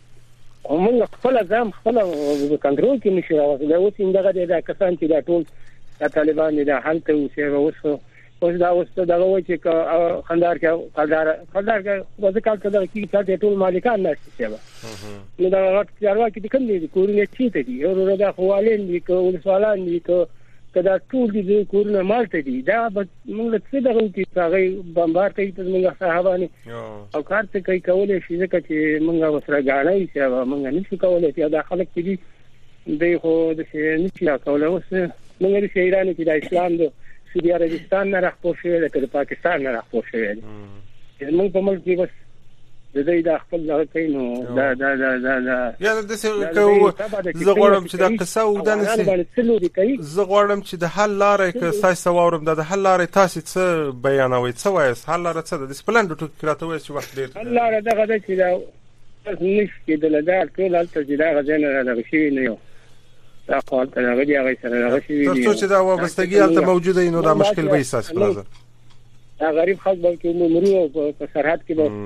موږ خپل ځم خپل کنټرول کې نشو راوځي. دا اوس دغه د کسان چې دا ټول طالبان دا حالت اوسه اوس اوس دا اوس دا وایي چې خندار کې خندار خندار کې وځي کال کده کې چې ټول مالکان نشي شبا نو دا وخت چاروا کې کوم دي کورونه چی ته دي او دا خوالین دي کو سوالان دي کو کدا ټول دي کورونه مالته دي دا موږ څه دغه کې هغه بمبار کوي په موږ صاحبانی او کار څه کوي کولای شي ځکه چې موږ وسره غاڼې چې موږ نشو کولای چې دا خلک دي دوی خو د شي نشي کولای اوس موږ د ایران کې د اسلام د سعودي عربستان نه راخپور شوی دی د پاکستان نه راخپور شوی دی. موږ په ملک کې بس د دې د خپل ځای کوي نو دا دا دا دا یا د څه کو زه غواړم چې دا قصه و دا نسی زه غواړم چې د حل لارې که تاسو واورم د حل لارې تاسو څه بیانوي څه وایي حل لارې څه د سپلند ټو کراته وایي چې وخت ډیر حل لارې دغه د چې دا نشي د لدار ټول الته چې دا غزنه راغلی شي نه یو دا خپل هغه دی هغه سره هغه شي تر څو چې دا وابستګي البته موجوده وي نو دا مشکل به احساس پلازه دا غریب خلک به کې مرو په سرحد کې به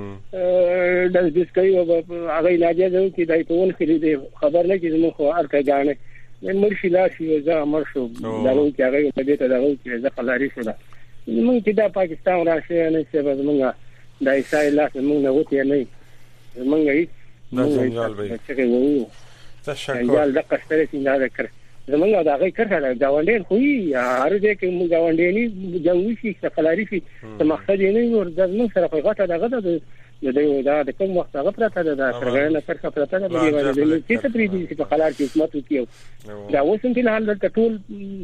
د دې کوي او هغه علاج دی چې دای په ون خري خبر نه کیږي نو خو ارکه غاڼه مرشي لا شي زه امر شو دا نو چې هغه په دې ته دا چې زه خلاري شو دا موږ چې دا پاکستان راشه نه څه به موږ د ایسای لاس موږ نه وته نه موږ هیڅ دا جنجال به څه تشکر جنجال د قشتره چې نه ذکر زمونږ دا غي کړه دا وندې خو یې هر دې کې موږ وندې نه جنگي شي خلاري شي ته مقصد یې نه ور د موږ سره په غټه دغه د دې دا د کوم وخت هغه پراته ده څنګه تر پراته ده دی باندې چې څه پری دي چې په خلار کې حکومت وکيو دا اوسم کې حال د ټول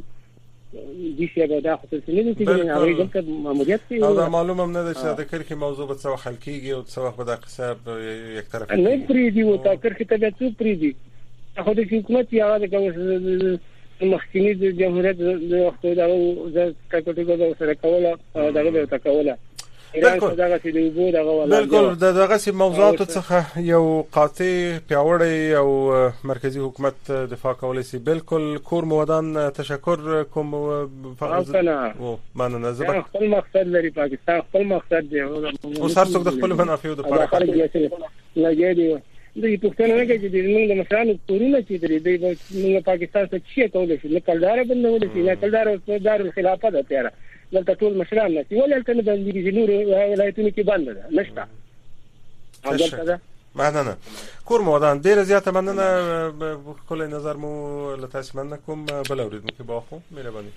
دي چې دا خو څه نه دي چې هغه دلته ماموریت کې دا معلومه هم نه ده چې د کرخي موضوع به څه خلکیږي او څه وخت به د قصاب یک طرف نه پری دي او تا کرخي ته څه پری دي خو د حکومت یا د مخکنی د جمهوریت د وخت دا د کټوټو سره کوله دغه د تکوله بالکل بالکل دغه سي موضوعات څخه یو قاطع پیاوړی او مرکزی حکومت دفاع کولای شي. بالکل کور مودان تشکر کوم فقط او مننه زه خپل مقصد لري پاکستان خپل مقصد دی او هر څوک د خپل منافع د لپاره لګیږي د پښتنو نه کې د موږ د مشرانو کورونه چې د موږ پاکستان څخه چی کولای شي کلدار بندول شي نه کلدار او دار الخلافه ده تیرا دلته ټول مشران نه ولې البته د انګلیسي نور ولایتونو کې بند ده نشته هغه ده مننه کور مودان ډیر زیاته مننه کله نظر مو لتاسو مننه کوم بل اوریدونکو باخو مهرباني.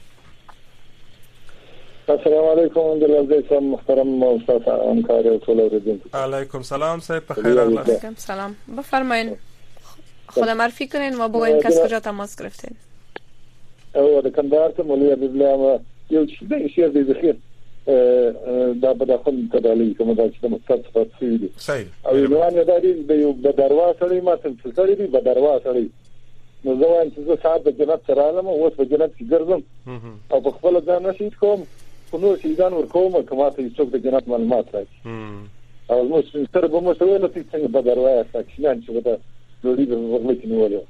السلام علیکم دلته محترم استاد همکار ټول اوریدونکو. علیکم سلام صاحب بخیر. علیکم سلام بفرمایید خدا معرفی کنین و بگوین کس کجا تماس گرفتین. او د کندهار ته مولوی عبدالله یو شی د شی د ذخیر دا به د خپل کډالي کوم دا چې مستقص فاصله دي صحیح او نو نه دا دی د یو بدروا سړی ماته څه سړی دی بدروا سړی نو زه وایم چې زه ساعت د جنت سره علم اوس په جنت کې ګرځم او په خپل ځان نشي کوم خو نو چې ځان ورکوم کومه ته څوک د جنت معلومات راځي او نو سره به مو سوي نو چې څنګه بدروا یا ساکشنان چې ودا لوري به ورغلې نیولې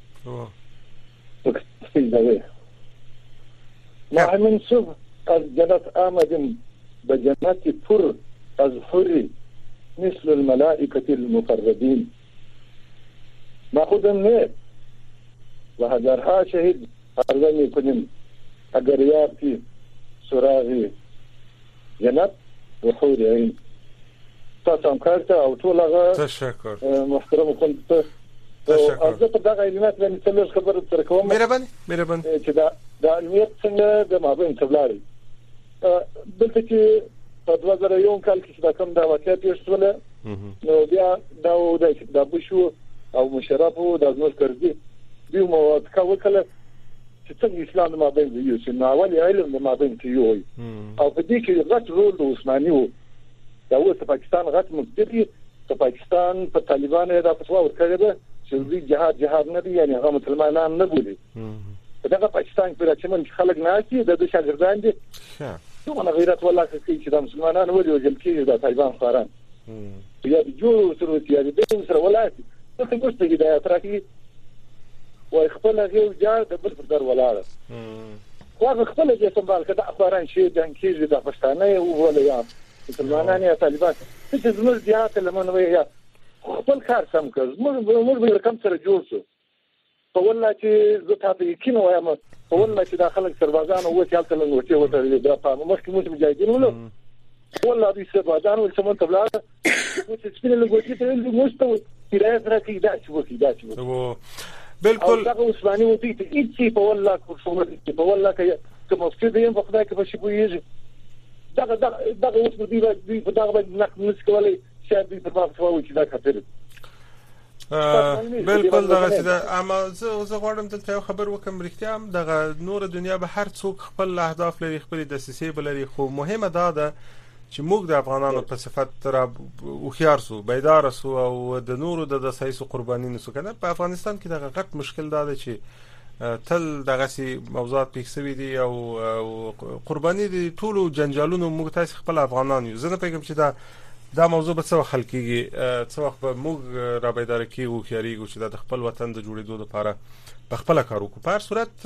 او مع منصب الجنة آمد بجنات فر أزفر مثل الملائكة المقربين ما خودم نه و هزارها شهید عرضه می کنیم اگر یاد کی سراغی جنت و حور عین تاسو هم کارته او ټول هغه تشکر محترم خپل تشکر او زه په دغه علمات باندې څلور خبرې تر کوم مهرباني مهرباني چې دا د علمیت څنګه د مابین تبلاري دلته چې په دوه زره یو کال کې دا کوم دا واقعیا پیښ شول نو بیا دا د بشو او مشرف او د نور کړی دی مو تکو کله چې څنګه اسلام د مابین دی چې ناول علم د مابین کې یو او په دې کې غټ رول د عثماني وو دا اوس پاکستان غټ مقتدی په پاکستان په طالبانو دا فتوا ورکړه ده چې دوی جهاد جهاد نه دي یعنی هغه مسلمانان نه بولي په دغه پاکستان کې راځي من خلک نه اچي د دوی شاګردان دي څو نه غیرت والله کوي چې د مسلمانانو ولې وجل کېږي د طالبان خاران یا د جوړ سره یا د دې سره ولایت څه کومه هدایت راکړي و خپل هغه جار د بل پر در ولاړ خو خپل چې سمبال کړه اخباران شي د انکیږي د پښتانه او ولا مسلمانان یا طالبان چې زموږ دیات لمن وي یا خپل کار سم کړ موږ موږ به رقم سره جوړ شو په ولا چې زه تاسو یقین وایم په ولا چې داخله سربازان او چې حالت له وته وته د په مخکې موږ مجاهدین ولو ولا دې سربازان او سمون تبلار چې سپینه لګوتې ته موږ ته هدایت راکړي دا چې وکی دا چې بالکل دا عثماني وتی ته هیڅ په ولا کوم په ولا کې کوم څه دی په خدای کې په شي پويږي دا دا دا اوس په دې باندې په دا باندې نک مسکولې چې دې په تاسو وایي چې دا خطر بالکل دا چې دا اما زه زه غواړم ته یو خبر وکم رښتیا هم دغه نور دنیا به هر څوک خپل اهداف لري خپل د سیسي بلري خو مهمه دا ده چې موږ د افغانانو په صفت تر او خيار سو بیدار سو او د نورو د سایسو قرباني نسو کنه په افغانستان کې دغه غټ مشکل دا ده چې تل دغه سي موضوعات پکسوي دي او قرباني دي ټولو جنجالونو موږ تاسو خپل افغانان یو زه نه پیګم چې دا دا موضوع به څه خلکیږي څه وخت به موږ را بیدار کیږو خياريږو چې د خپل وطن د جوړېدو لپاره په خپل کار وکړو په هر صورت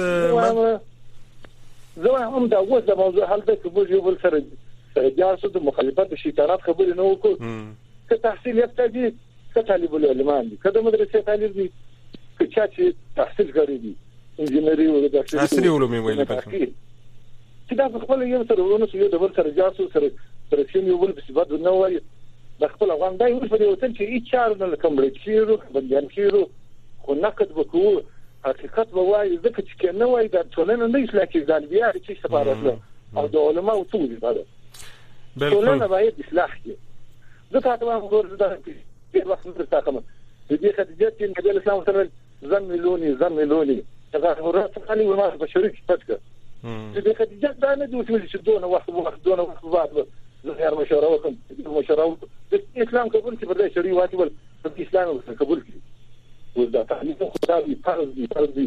زه هم دا اوس د موضوع حل به کوم یو بل سره جاسو د مخالفت شي طرف خبرې نه وکړو که تحصیل یافتهدي که طالب العلم دي که د مدرسې طالب دي که چا چې تحصیل کړی دي انجینری او د عصري علوم ویل پکې چې دا خپل یو سره ورونه یو د بل سره جاسو سره سره چې یو بل په صفات نه وایي د خپل افغان دای ور په یو تل چې هیڅ چار نه کوم کیرو بنديان کیرو خو نقد وکړو حقیقت به وایي ځکه چې نه وایي دا ټولنه نه اصلاح کیږي د بیا چې سفارت او د علماء او ټول دي بالکل ټولنه باید اصلاح شي ځکه ته موږ ورته په وخت سره تاکم د دې خدمت چې نبی اسلام سره زملونی زملونی هغه ورته خالي وما په شریک پټک چې د خدمت دا نه دوی چې دونه وخت وخت دونه وخت بعد زه یې مشوره وکم مشوره د اسلام قبول چې په شریعت واجب د اسلام قبول کړي و دا تعلیم خدای فرض دي فرض دي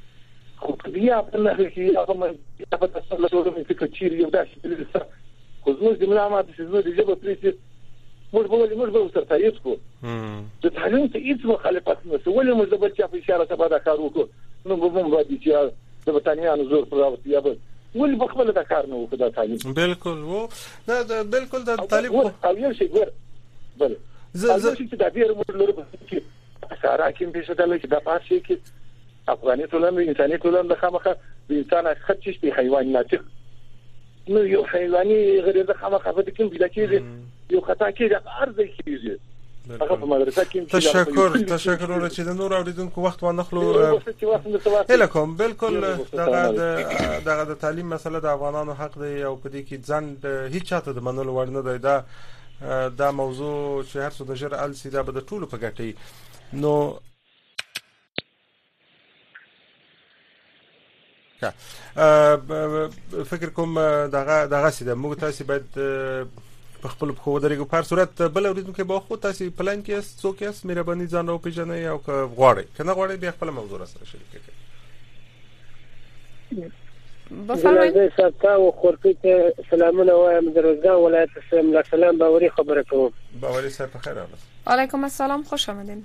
خو بیا په لږ کې هغه په تاسو له ټولو کې کچیر یو داسې خو زموږ د ملامت چې زموږ د جبه پریسي موږ به موږ به سره تایید کو د تعلیم ته هیڅ مخالفت نه ولې موږ د بچا په اشاره ته باندې کار وکړو نو به موږ باندې چې د بتانیانو زور پر راوتی یا به ولې بخبل د کار نه وکړو د تعلیم بالکل وو نه بالکل د طالب او یو شی ګور بل زه زه چې د بیر موږ لور په سارا کې په شته چې د پاسې کې افغاني ټولنه انساني ټولنه خامخه د انسان خدشش په حیوان ناطق نو یو حیواني غریزه خامخه په کوم بلا کې یو خطا کې د ارزه کېږي هغه په مدرسه کې تشکر تشکر ورته چې د نور اوریدونکو وخت ونخلو الکم بالکل دغه دغه د تعلیم مسله د افغانانو حق دی او په دې کې ځان هیڅ چاته د منلو وړ نه دی دا دا موضوع چې هر څه د جر ال سیده به د ټولو په ګټي نو فکر کوم دغه دغه سیده موږ تاسو باید په خپل خو درېګو په صورت بل اوریدونکو به خو تاسو پلان کې څوک یې مهرباني ځان او پیژنې او غواړي کنه غواړي بیا خپل موضوع سره شریک کړئ. بفرمایئ. ستا او خورپیت سلامونه وایم در روزګان ولایت سلام سلام باوري خبره کوم. باوري صاحب خیر اوسه. علیکم السلام خوش آمدین.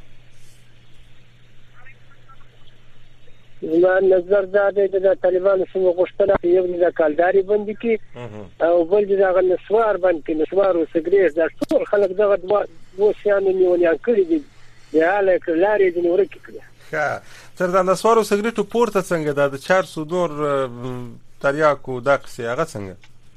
زما نظر دا دی د طالبانو څخه غوښتنه یو د کالداري باندې کې او بل د هغه نسوار باندې نسوار او سګریټ دا ټول خلک دغه دوه وسیانو نیولې کړی دي د حاله کلارې د نورکې کړی. ښه تر دا نسوار او سګریټ پورته څنګه دا د چار سو نور تریاکو دقسي هغه څنګه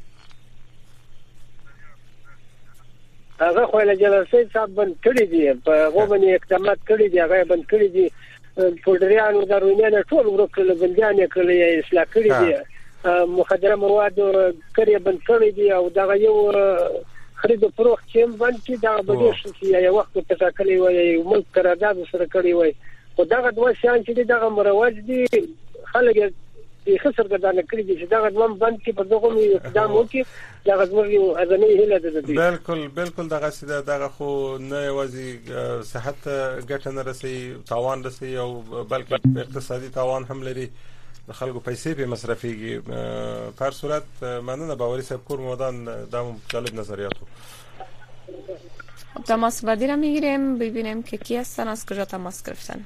هغه خو له جلسې صاحب باندې کړی دي په هغه باندې اقدامات کړی دي هغه باندې کړی دي فولډریانو دروینه ټول ورکل بندیان کړی اصلاح کړی دي مخدره مواد کړی بند کړی دي او دا یو خرید پروخ چې باندې دا بده شي یو وخت په تاکلې وي ملک قرارداد سره کړی وي خو دا دوه شان چې دا مروج دي خلک یې خسر ګرځنه کړی دي چې دا دوه باندې کې په دغه می اقدام وکړي دا زموږ یو ازمه هله ده دي. بالکل بالکل دغه سیده دغه خو نه یوازې صحت ګټه نه رسي تاوان رسي او بلکې اقتصادي تاوان هم لري د خلکو پیسې په مصرفيږي په هر صورت مننه باوري صاحب کور مودان دام جالب نظریاتو. تماس بعدی را میگیریم ببینیم که کی هستن از کجا تماس گرفتن.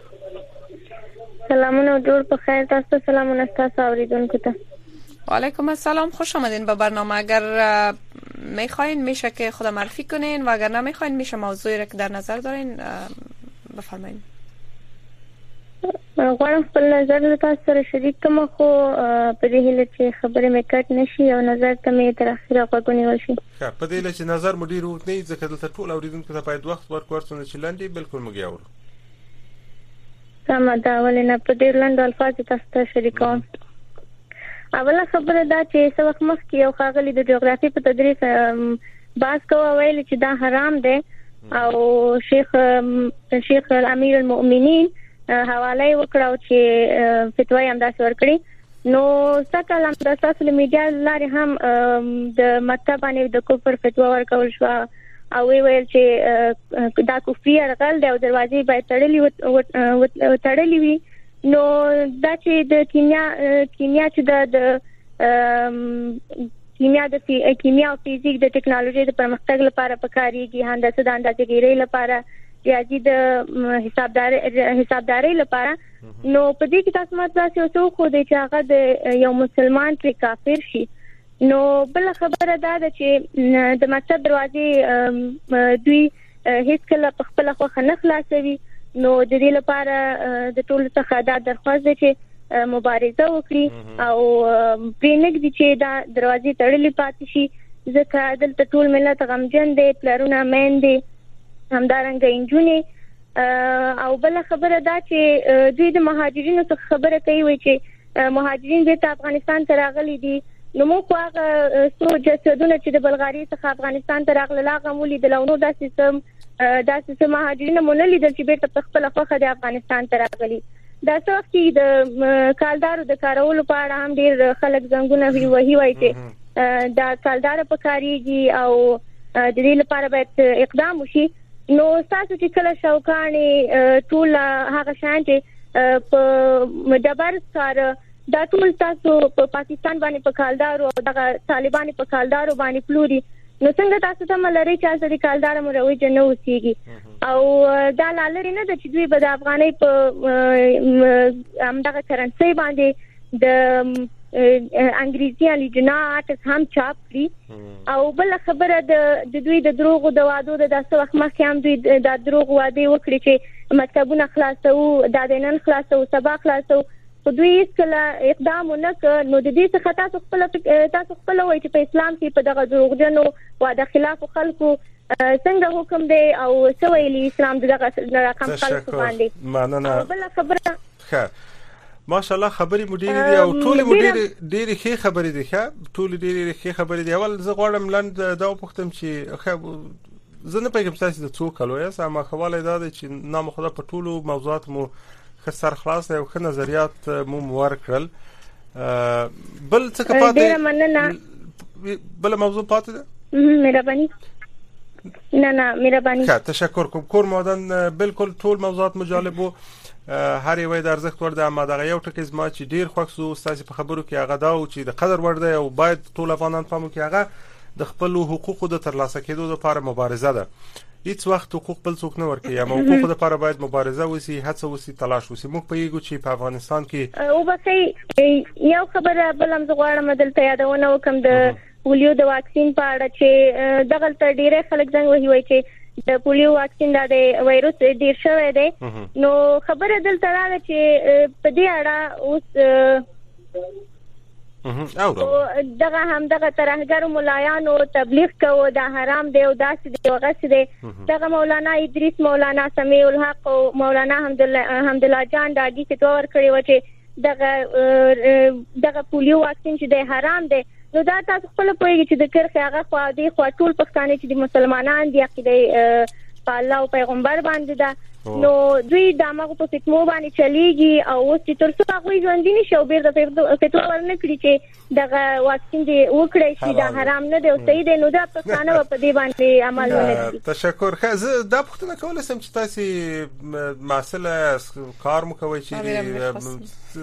سلامونه جور بخیر تاسو سلامونه تاسو اوریدونکو ته. و علیکم السلام خوش آمدین به برنامه. اگر میخواین میشه که خود معرفی کنین و اگر نمیخواین میشه موضوعی را که در نظر دارین بفرمایید. غواړم خپل نظر تاسو سره شریک کوم خو په دې هیله چې خبرې مې کټ نشي او نظر ته مې تر اخره غوښتنه وشي. ښه په دې هیله چې نظر مو ډیر وخت نه ځکه دلته ټول اوریدونکو ته باید وخت ورکړو چې لاندې بالکل موږ یاورو. سم دا ولنه په دې لاندې الفاظ تاسو ته شریکوم. اوله خبره دا چې څو وخت مخکې یو خاغلی د جغرافي په تدریس باس کوه ویل چې دا حرام دی او شیخ شیخ امیر المؤمنین حواله وکړو چې فتوا یې همداسې ورکړي. نو څکه لم د سوشل میډیا لارې هم د مکتب باندې د کفر فتوا ورکول شو او ویل چې دا کفر ارغل دی او دروازې باید تړلې تړلې وي. نو دا چې د کیمیا کیمیا چې د کیمیا د کیمیا او فزیک د ټکنالوژي د پرمختګ لپاره پکاريږي هندسه د اندازهګیری لپاره ریاضي د حسابداري حسابداري لپاره. نو په دې کې تاسو ماته تاسو څه خو د چې هغه د یو مسلمان پر کافر شي. نو بل خبره دا ده چې د مکتب دروازې دوی هیڅ کله په خپل خو نه خلاصوي. نو د دې لپاره د ټول څخه دا درخواست ده چې مبارزه وکړي او پرېنګ دي چې دا دروازې تړلې پاتې شي ځکه دلته ټول ملت غمجن دي پلرونه مین دي همدارنګه انجونې. او بل خبره دا چې دوی د مهاجرینو څخه خبره کوي چې مهاجرین د افغانستان ته راغلي دي. نو موږ هغه څو جسدونه چې د بلغاري څخه افغانستان ته راغلي لاغه مولي د لونو د سیستم دا چې مهاجرین مونږ لیدل چې بیرته په خپل خوخه د افغانستان ته راغلي. دا څه چې د کالدارو د کارولو په اړه هم ډیر خلک زنګونه وی وهي وایي چې دا کالدار په کاریږي او د دې لپاره باید اقدام وشي. نو تاسو چې کله شوکانې ټول هغه شان چې په دبر سره دا ټول تاسو په پاکستان باندې په کالدارو او د طالبانو په کالدارو باندې پلوري. نو څنګه تاسو ته ملري چې ځکه کالدار مروي جنو وسیږي او دا لالري نه د چې دوی به د افغاني په همدغه کرنسي باندې د انګریزي لیجنات هم چاپ کړی. او بل خبره د دوی د دروغو د وادو د داسې وخت مخکې هم دوی د دروغ وادي وکړي چې مکتبونه خلاصو د دینن خلاصو سبا خلاصو خو دوی کله اقدام ونکړ. نو د دې څخه تاسو خپل تاسو خپل وایي چې په اسلام کې په دغه دروغجنو واده خلاف خلکو څنګه حکم دی او څه ویلي اسلام دغه رقم خلکو باندې. مننه. بل خبره ښه ماشاءالله خبرې مو ډېرې دي او ټول مو ډېرې ډېرې ښې خبرې دي. ښه ټول ډېرې ښې خبرې دي. اول زه غواړم لاند دا وپوښتم چې ښه زه نه پوهېږم تاسو د څو کالو یاست اما خواله دا ده چې نام خدا په ټولو موضوعات مو ښه سرخلاص یو ښه نظریات مو ورکړل. بل څه پاتې ډېره مننه. بل موضوع پاتې ده؟ مهرباني. نه نه مهرباني. ښه تشکر کوم. کور مودن بالکل ټول موضوعات مجالب وو، هر یو د ارزښت ور ده، اما دا یو ټکی زما چې ډیر خوښ سو تاسو په خبرو کې هغه دا او چې د قدر ور ده او باید ټول افغانان فهمو کې هغه د خپل حقوقو د ترلاسه کېدو لپاره مبارزه ده. هیڅ وخت حقوق بل څوک نه ورکوي، اما حقوقو لپاره باید مبارزه وسی، هڅه وسی، تلاش وسی. موږ پیګو چې په افغانستان کې او بسې یو خبره بلم زغواړم دلته یادونه وکم د پولیو د واکسین په اړه چې دغه ته ډیره خلک څنګه وایي وایي چې د پولیو واکسین د وایروس ډیر شوی دی، نو خبره دلته راغله چې په دې اړه اوس دغه هم دغه ترهګر مولایانو تبلیغ کوي دا حرام دی او داسې دی او غسې دی. دغه مولانا ادریس، مولانا سمیع الحق او مولانا حمدالله جان دا دې څه ور کړی و چې دغه دغه پولیو واکسین چې دی حرام دی. نو دا تاسو خپل پوهیږئ چې د کرخ هغه خو دی خو ټول پښتانه چې د مسلمانان دی عقیده په الله او پیغمبر باندې ده، نو دوی د هغه په فتمو باندې چلیږي او اوس چې تر څو هغوی ژوندي نشي او بیرته فتوا ورنه کړي چې دغه واکسین دی وکړی شي دا حرام نه دی او صحیح دی، نو دا پښتانه په دې باندې عمل ونه کړي. تشکر. ښه زه دا پوښتنه کولی شم چې تاسو مسله کار مو کوئ چې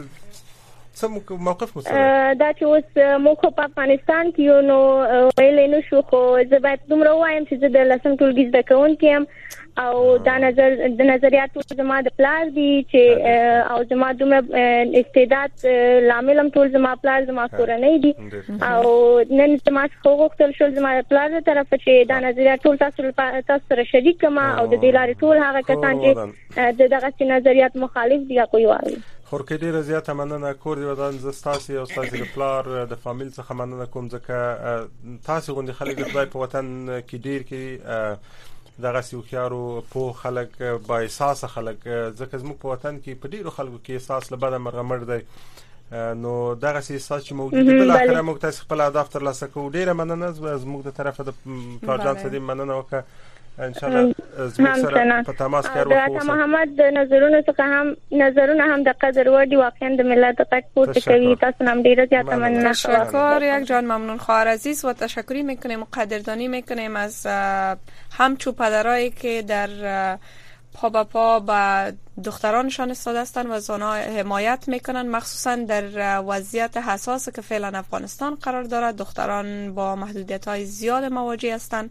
سم موقف مسله دا چې اوس موږ په افغانستان کې یو نو ویلې نو شو، خو زه باید دومره وایم چې زه د لسم ټولګي زده کوونکی یم او دا نظر د نظریاتو زما د پلار دي چې او زما دومره استعداد لامل هم ټول زما پلار زما کورنۍ دي او نن زما څخه غوښتل شول زما پلار تر طرفه چې دا نظریات ټول تاسو تاسو سره شریک کما او د دې لارې ټول هغه کسان چې دغه نظریات مخالف دي هغوی وایي. خورکې ډیره زیاته مننه. کور دی ودان ز تاسو او تاسو د پلار د فامیل څخه مننه کوم ځکه تاسو غوندي خلک د خدای په وطن کې ډیر کې دغه سیوخيارو په خلک با احساس خلک ځکه زموږ په وطن کې په ډیرو خلکو کې احساس لبد مرغمر دی، نو دغه احساس چې موجود دی بل اخر موږ تاسو خپل اهداف تر لاسه کوو. ډیره مننه زموږ د طرفه د پلاجان سدي مننه وکړه. ان شاء الله زموږ سره په تماس کې ورو اوسه. محمد نظرونه څخه هم نظرونه هم د قدر وړي واقعا د ملت تک پورته کوي. تاسو هم ډیره زیاته مننه. تشکر یک جان، ممنون خواهر عزیز و تشکری میکنیم و قدردانی میکنیم از همچو پدرایی که در پا با پا با دخترانشان استاده هستند و از آنها حمایت میکنن، مخصوصا در وضعیت حساسی که فعلا افغانستان قرار دارد. دختران با محدودیت های زیاد مواجه هستند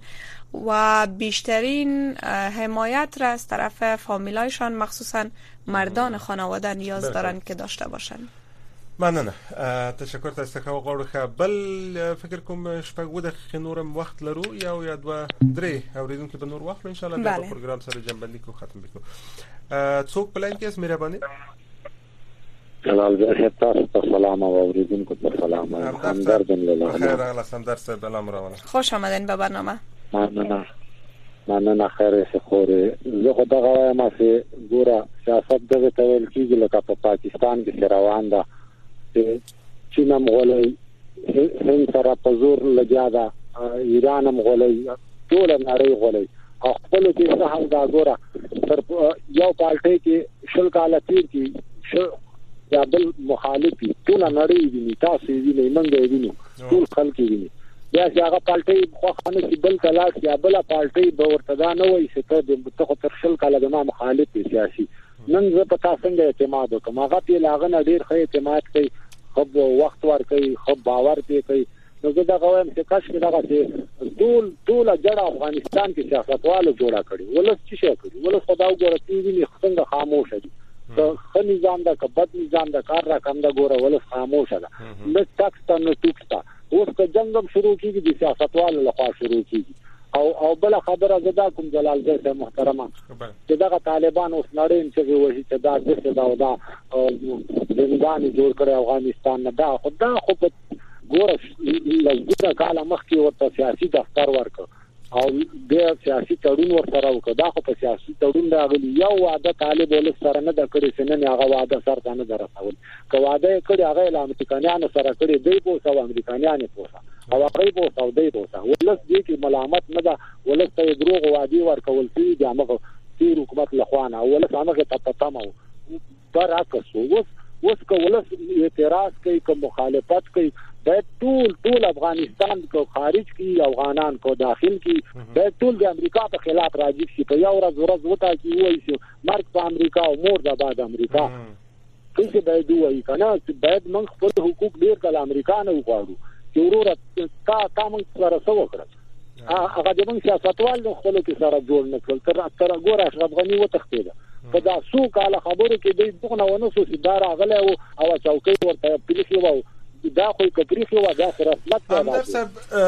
و بیشترین حمایت را از طرف فامیلایشان مخصوصا مردان خانواده نیاز دارند که داشته باشند. مننه. تشکر تاسو ته غوړخه. بل فکر کوم شپږ دقیقې نورم وخت لرو یا یا دوه درې اوریدونکو به نور وخت ان شاء الله د پروګرام سره جنبندي کو ختم وکړو. څوک پلان کې اس مهرباني جلال زه تاسو ته سلام او اوریدونکو ته سلام. همدرد الله. خیر الله همدرد صاحب سلام راوله. خوش آمدین به برنامه. مننه. مننه خیر شه خوره. زه خو دا وایم چې ګوره سیاست دغه تول کیږي لکه په پاکستان کې روان ده چې چین هم غولي، هند سره په زور لګیا ده، ایران هم غولي، ټول نړۍ غولي او خپل کې څه هم دا ګوره تر یو پالټي کې شل کاله تیر کې شو یا بل مخالفي ټول نړۍ ویني، تاسو ویني، منګه ویني، ټول خلک ویني. بیا چې هغه پالټي خو خانه چې بل کلاس یا بل پالټي به ورته دا نه وایي چې ته د ته تر شل کاله د ما مخالف سیاسي. نن زه په تاسو څنګه اعتماد وکم؟ هغه په لاغه ډیر ښه اعتماد کوي، خو وخت ور کوي، خو باور دی کوي. نو زه دا غواړم چې کاش کې دغه چې ټول ټول جړ افغانستان کې سیاستوالو جوړه کړي، ولس چې شي کړي، ولس خدا وګوره چې څنګه خاموش دي. که خو نظام دا که بد نظام دا کار را کم دا ګوره ولس خاموش ده. نه تکس ته نه ټوکستا. اوس که جنگ هم شروع کیږي د سیاستوالو لخوا شروع کیږي. او او بل خبره زدا کوم جلال زه محترمه چې دغه طالبان اوس نړۍ چې وایي چې دا د څه دا دا زندان جوړ کړی افغانستان نه، دا خدای خو په ګوره لږه کاله مخکې ورته سیاسي دفتر ورکړ او د سیاسي تړون ورسره وکړ. دا خو په سیاسي تړون راغلی یو وعده طالب ولس سره نه د کړی چې نه هغه وعده سره نه درسول. که وعده کړی هغه له امریکایانو سره کړی دی په سو امریکایانو پوسه او هغه په سعودي پوسه. ولس دې کې ملامت نه ده، ولس ته دروغ وعده ورکول شي د هغه تیر حکومت لخوا نه، ولس هغه ته پتامو برعکس اوس اوس کولس اعتراض کوي که مخالفت کوي باید ټول ټول افغانستان کو خارج کی افغانان کو داخل کی باید ټول د امریکا په خلاف راځي چې په یو ورځ ورځ وتا کی وایي چې مرګ په امریکا او مور د آباد امریکا څه باید وایي کنه چې باید موږ خپل حقوق ډیر کله امریکا نه وغواړو چې وروره تا تا موږ سره څه وکړه هغه د موږ سیاستوال نو خپل کې سره جوړ نه کړل تر تر ګوره اشرف غنی وتښتېده په دا څو کاله خبرو کې دوی دغه ونه سو چې دا راغله او چوکۍ ورته پلیخي وو دا خو کپریخي و دا سره رسمت ده اندر صاحب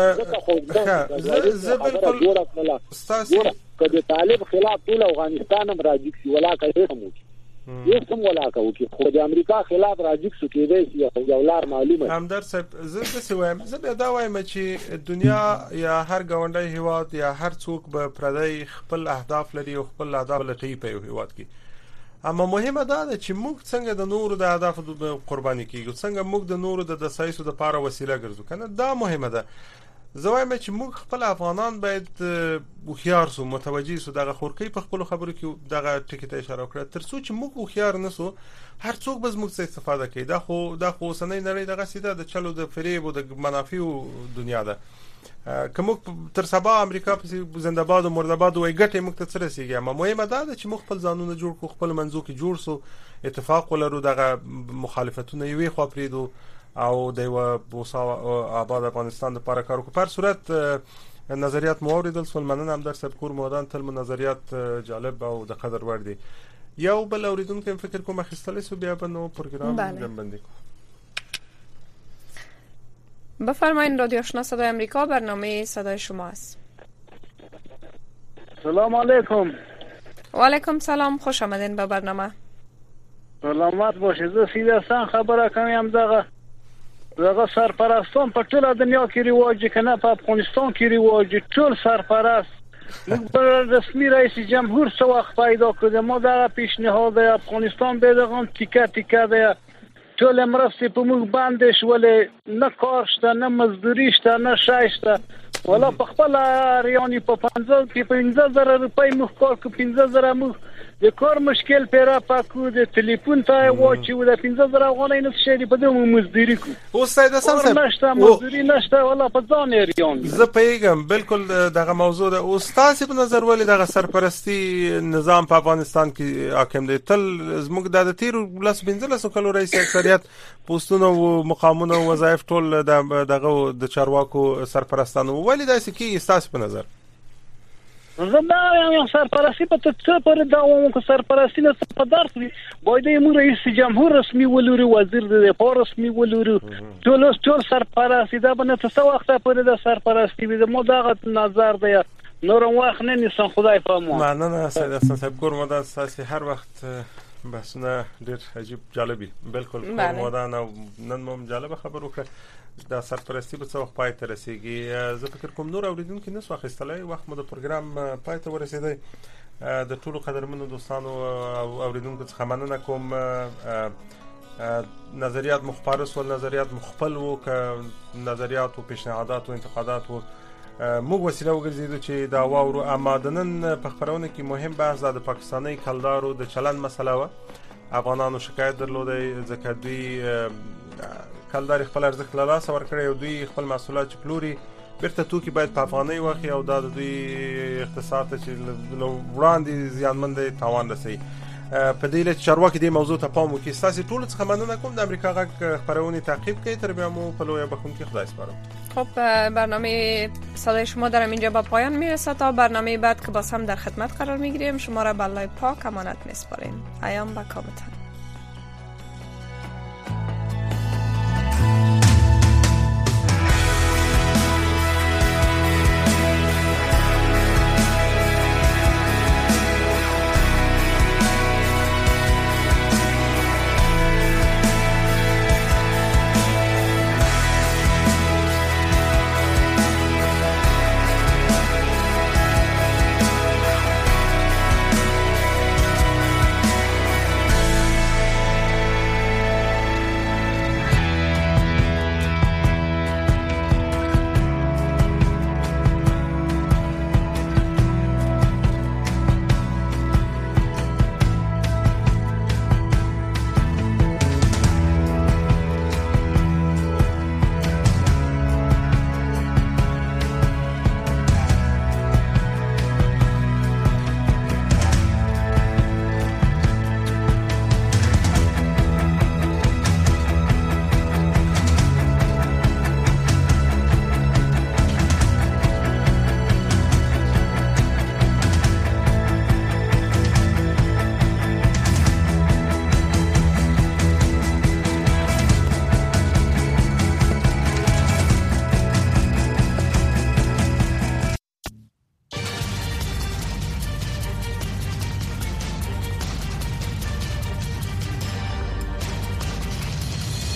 زه بالکل ستاسو کله طالب خلاف ټول افغانستان هم راځي چې ولا کوي هم یو کوم ولا کوي خو د امریکا خلاف راځي چې کېدای شي یو لار معلومه اندر صاحب زه څه وایم زه به دا وایم چې دنیا یا هر ګاونډي هیواد یا هر څوک به پردی خپل اهداف لري او خپل اهداف لټي په هیواد کې اما مهمه ده چې موږ څنګه د نورو د اهداف قرباني کیږو څنګه موږ د نورو د دسایسو د لپاره وسیله ګرځو کنه دا مهمه ده زه وایم چې موږ خپل افغانان باید وخيار سو متوجي سو دغه خورکی په خپل خبرو کې دغه ټکی ته اشاره وکړه تر څو چې موږ وخيار نسو هر څوک به موږ څخه استفاده کوي دا خو دا خو سنې نړۍ دغه سیده د چلو د فریب او د منافع دنیا ده کوم تر سبا امریکا په زنده‌باد او مرده‌باد وای ګټه موږ ته سره سیږي اما مهمه ده چې موږ خپل ځانونه جوړ کو خپل منځو کې جوړ سو اتفاق ولرو دغه مخالفتونه یوې خوا پریدو او د یو بوسا آباد افغانستان لپاره کار وکړو په صورت نظریات موریدل سلمانن هم در سبکور مودان تل نظریات جالب او د قدر ور دي یو بل اوریدونکو فکر کوم خستلې سو بیا په نو پروګرام جنبندی بفرمایید رادیو آشنا صدای امریکا برنامه صدای شما است. سلام علیکم. و علیکم سلام خوش آمدین به برنامه. سلامت باشید. زه سیدستان خبره کوم دغه دغه سرپرستان په ټوله دنیا کې رواج کنه په افغانستان کې رواج ټول سرپرست موږ رسمي رئیس جمهور څو وخت پیدا کړو ما دا پیشنهاد افغانستان به دغه تیکه تیکه ده ټول مرستې په موږ باندې شولې نه کار شته نه مزدوري شته نه شای شته ولا په خپل ریانی په پنځه کې پنځه زره روپۍ موږ کار کو پنځه زره موږ د کار مشکل پیرا پاکو د ټلیفون ته واچو د پنځه زره غونې نه شي په دمو مزدوري کو او سید حسن صاحب نشته مزدوري نشته ولا په ځان ریان زه پیغام بالکل دغه موضوع ده او تاسو په نظر ولې دغه سرپرستی نظام په افغانستان کې حاکم دی تل زموږ د تیر لاس بنځلسو کلو رئیس اکثریت پوسټونه او مقامونه او وظایف ټول دغه د چارواکو سرپرستانو ولې داسې کې تاسو په نظر زما یو سرپرستی په څه پر داوم کو سرپرستی نه په درس وي باید یو رئیس جمهور رسمي ولوري وزیر د دفاع رسمي ولوري ټول ټول سرپرستی دا بنه څه وخت پر د سرپرستی د مو دغه نظر دی نور وخت نه نسن خدای په مو نه نه سید حسن صاحب ګور مدد اساسي هر وخت بس نه ډېر عجیب جالبي بالکل مودان او نن مو جالب خبر وکړه دا سرپرستی به څو وخت پای ته رسیږي زه فکر کوم نور اوریدونکو نس واخیستلای وخت مو د پروګرام پای ته ورسیدای د ټولو قدرمنو دوستانو او اوریدونکو څخه مننه کوم نظریات مخبرس او نظریات مخفل وو ک نظریات او پیشنهادات او انتقادات وو موږ وسیله وګرځیدو چې دا واورو اما د نن په خبرونه کې مهم بحث د پاکستاني کلدارو د چلن مسله و افغانانو شکایت درلودې ځکه دوی کلدار خپل ارزښت له لاسه ورکړي او دوی خپل محصولات چې پلوري بیرته توکي باید په افغاني واخلي او دا د دوی اقتصاد ته چې وړاندې زیانمن دي تاوان رسي په دې لټ چارواکي دې موضوع ته پام وکړي تاسو ټول څه مننه کوم د امریکا غږ خبرونه تعقیب کړئ تر بیا مو په لوی بخون کې خدای سپارم. خب برنامه صدای شما در اینجا به پایان میرسه تا برنامه بعد که باز هم در خدمت قرار میگیریم شما را به الله پاک امانت میسپاریم. ایام با کامتان.